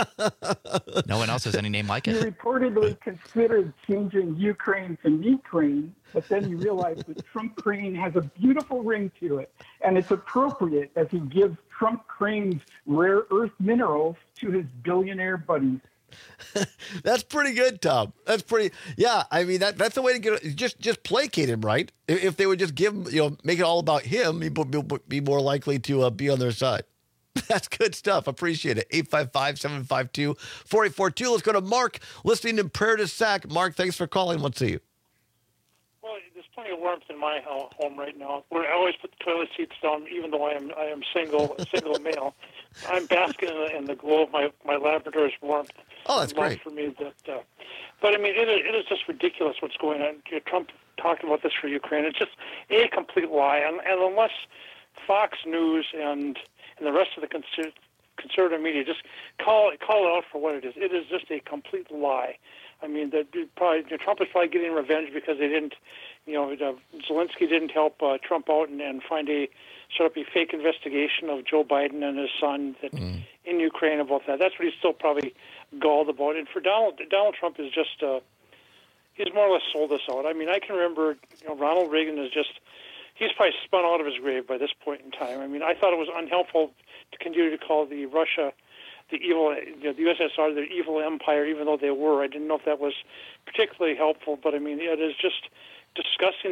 No one else has any name like He it. reportedly considered changing Ukraine to Ukraine, but then he realized that Trump Crane has a beautiful ring to it, and it's appropriate as he gives Trump Crane's rare earth minerals to his billionaire buddies. That's pretty good, Tom. That's pretty. Yeah, I mean that's the way to get it. Just placate him, right? If they would just give him, make it all about him, he'd be more likely to be on their side. That's good stuff. Appreciate it. 855-752-4842. Let's go to Mark, listening in Prairie du Sac. Mark, thanks for calling. Let's see you. Well, there's plenty of warmth in my home right now. Where I always put the toilet seats down, even though I am single male. I'm basking in the glow of my Labrador's warmth. Oh, that's great for me. But I mean, it is just ridiculous what's going on. Trump talking about this for Ukraine. It's just a complete lie. And unless Fox News and the rest of the conservative media just call it out for what it is just a complete lie. I mean, Trump is probably getting revenge because they didn't, Zelensky didn't help Trump out and set up a fake investigation of Joe Biden and his son in Ukraine about that. That's what he's still probably galled about. And for Donald Trump is just, he's more or less sold us out. I mean, I can remember, Ronald Reagan he's probably spun out of his grave by this point in time. I mean, I thought it was unhelpful to continue to call the Russia the evil, the USSR, the evil empire, even though they were. I didn't know if that was particularly helpful, but I mean, it is just disgusting that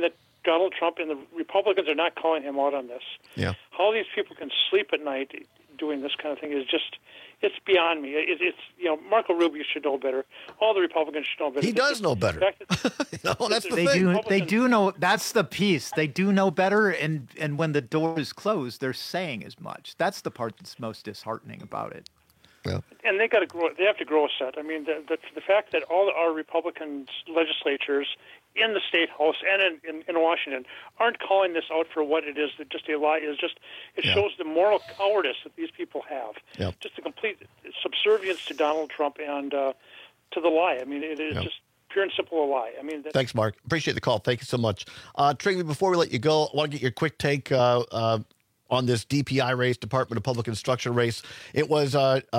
Donald Trump and the Republicans are not calling him out on this. Yeah. How these people can sleep at night doing this kind of thing is just, it's beyond me. It's Marco Rubio should know better. All the Republicans should know better. He does know better. That's the thing. They do know. That's the piece. They do know better, and when the door is closed, they're saying as much. That's the part that's most disheartening about it. Yeah. And they got to grow. They have to grow a set. I mean, the fact that all our Republican legislatures in the state house and in Washington aren't calling this out for what it is, that just a lie, is just, it shows the moral cowardice that these people have. Yep. Just a complete subservience to Donald Trump and to the lie. I mean, it is just pure and simple a lie. I mean, Thanks, Mark. Appreciate the call. Thank you so much. Trigby, before we let you go, I want to get your quick take on this DPI race, Department of Public Instruction race. It was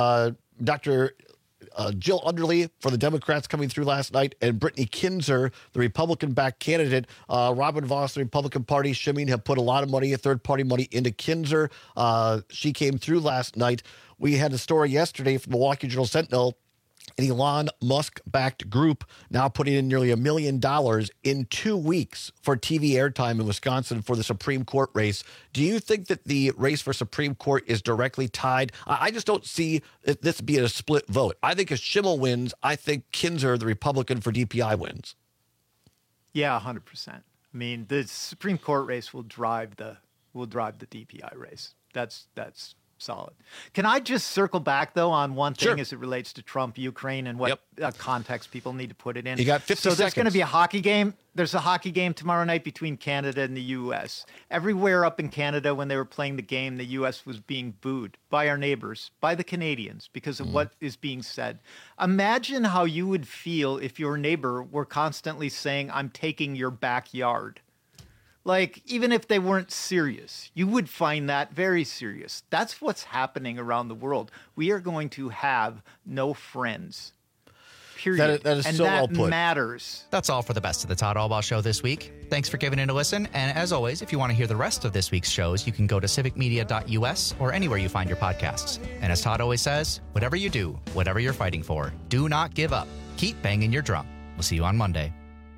Dr. Jill Underly for the Democrats coming through last night, and Brittany Kinzer, the Republican-backed candidate. Robin Voss, the Republican Party, Shimeen have put a lot of money, third-party money, into Kinzer. She came through last night. We had a story yesterday from the Milwaukee Journal-Sentinel, an Elon Musk-backed group now putting in nearly $1 million in 2 weeks for TV airtime in Wisconsin for the Supreme Court race. Do you think that the race for Supreme Court is directly tied? I just don't see this being a split vote. I think if Schimmel wins, I think Kinzer, the Republican for DPI, wins. Yeah, 100%. I mean, the Supreme Court race will drive the DPI race. That's solid. Can I just circle back, though, on one thing as it relates to Trump, Ukraine, and what context people need to put it in? You got 50 seconds. So there's going to be a hockey game. There's a hockey game tomorrow night between Canada and the U.S. Everywhere up in Canada, when they were playing the game, the U.S. was being booed by our neighbors, by the Canadians, because of what is being said. Imagine how you would feel if your neighbor were constantly saying, "I'm taking your backyard." Like, even if they weren't serious, you would find that very serious. That's what's happening around the world. We are going to have no friends. Period. That is and so that well put. matters. That's all for the Best of the Todd Albaugh Show this week. Thanks for giving it a listen. And as always, if you want to hear the rest of this week's shows, you can go to civicmedia.us or anywhere you find your podcasts. And as Todd always says, whatever you do, whatever you're fighting for, do not give up. Keep banging your drum. We'll see you on Monday.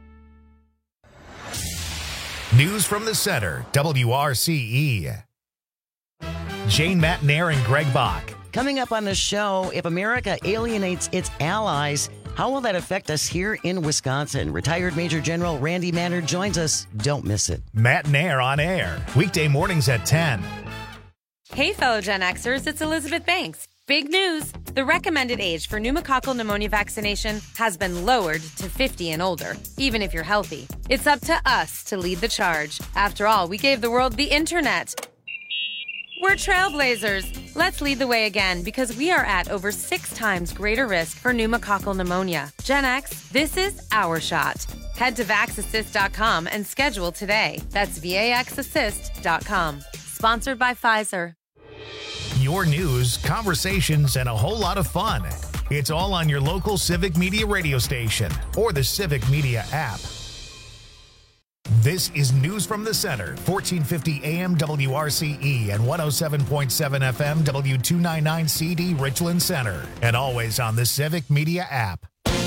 News from the Center, WRCE. Jane Matnair and Greg Bach. Coming up on the show, if America alienates its allies, how will that affect us here in Wisconsin? Retired Major General Randy Manner joins us. Don't miss it. Matnair on air, weekday mornings at 10. Hey, fellow Gen Xers, it's Elizabeth Banks. Big news! The recommended age for pneumococcal pneumonia vaccination has been lowered to 50 and older, even if you're healthy. It's up to us to lead the charge. After all, we gave the world the internet. We're trailblazers. Let's lead the way again, because we are at over 6 times greater risk for pneumococcal pneumonia. Gen X, this is our shot. Head to VaxAssist.com and schedule today. That's VaxAssist.com. Sponsored by Pfizer. Your news, conversations, and a whole lot of fun. It's all on your local Civic Media radio station or the Civic Media app. This is News from the Center, 1450 AM WRCE and 107.7 FM W299CD Richland Center, and always on the Civic Media app.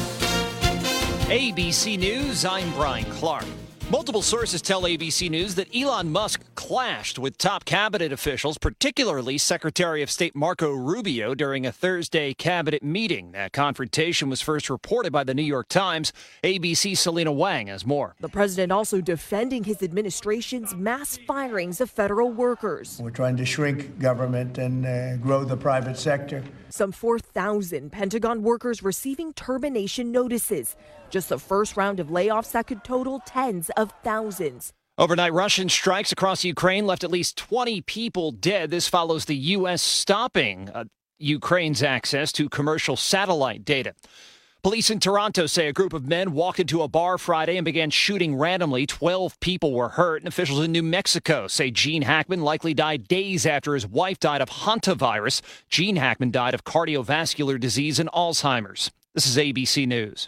ABC News, I'm Brian Clark. Multiple sources tell ABC News that Elon Musk clashed with top cabinet officials, particularly Secretary of State Marco Rubio, during a Thursday cabinet meeting. That confrontation was first reported by the New York Times. ABC's Selena Wang has more. The president also defending his administration's mass firings of federal workers. We're trying to shrink government and grow the private sector. Some 4,000 Pentagon workers receiving termination notices. Just the first round of layoffs that could total tens of thousands. Overnight Russian strikes across Ukraine left at least 20 people dead. This follows the U.S. stopping Ukraine's access to commercial satellite data. Police in Toronto say a group of men walked into a bar Friday and began shooting randomly. 12 people were hurt, and officials in New Mexico say Gene Hackman likely died days after his wife died of hantavirus. Gene Hackman died of cardiovascular disease and Alzheimer's. This is ABC News.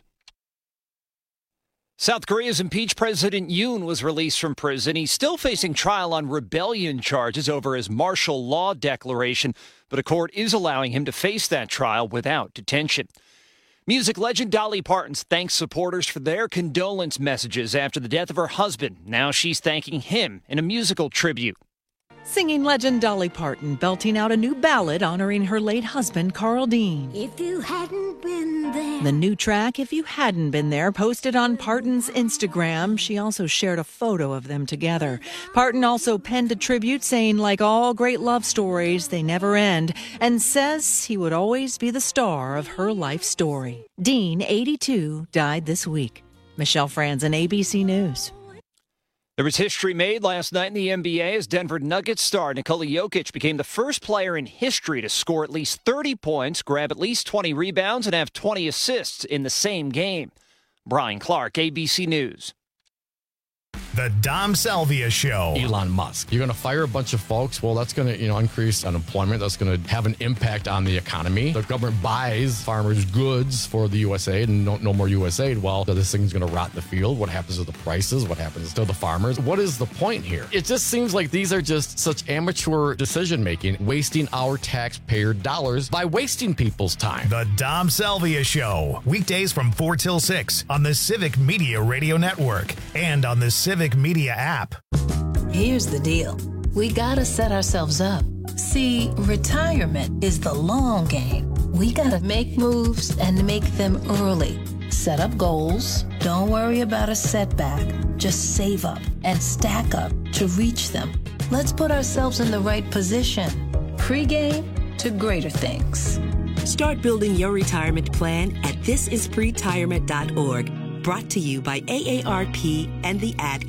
South Korea's impeached President Yoon was released from prison. He's still facing trial on rebellion charges over his martial law declaration, but a court is allowing him to face that trial without detention. Music legend Dolly Parton thanks supporters for their condolence messages after the death of her husband. Now she's thanking him in a musical tribute. Singing legend Dolly Parton belting out a new ballad honoring her late husband, Carl Dean. If you hadn't been there. The new track, If You Hadn't Been There, posted on Parton's Instagram. She also shared a photo of them together. Parton also penned a tribute saying, like all great love stories, they never end, and says he would always be the star of her life story. Dean, 82, died this week. Michelle Franzen, ABC News. There was history made last night in the NBA as Denver Nuggets star Nikola Jokic became the first player in history to score at least 30 points, grab at least 20 rebounds, and have 20 assists in the same game. Brian Clark, ABC News. The Dom Salvia Show. Elon Musk. You're going to fire a bunch of folks. Well, that's going to, increase unemployment. That's going to have an impact on the economy. The government buys farmers' goods for the USAID and no more USAID. Well, this thing's going to rot in the field. What happens to the prices? What happens to the farmers? What is the point here? It just seems like these are just such amateur decision-making, wasting our taxpayer dollars by wasting people's time. The Dom Salvia Show. Weekdays from 4 till 6 on the Civic Media Radio Network and on the Civic Media app. Here's the deal. We gotta set ourselves up. See, retirement is the long game. We gotta make moves and make them early. Set up goals. Don't worry about a setback. Just save up and stack up to reach them. Let's put ourselves in the right position. Pre-game to greater things. Start building your retirement plan at thisispretirement.org. Brought to you by AARP and the Ad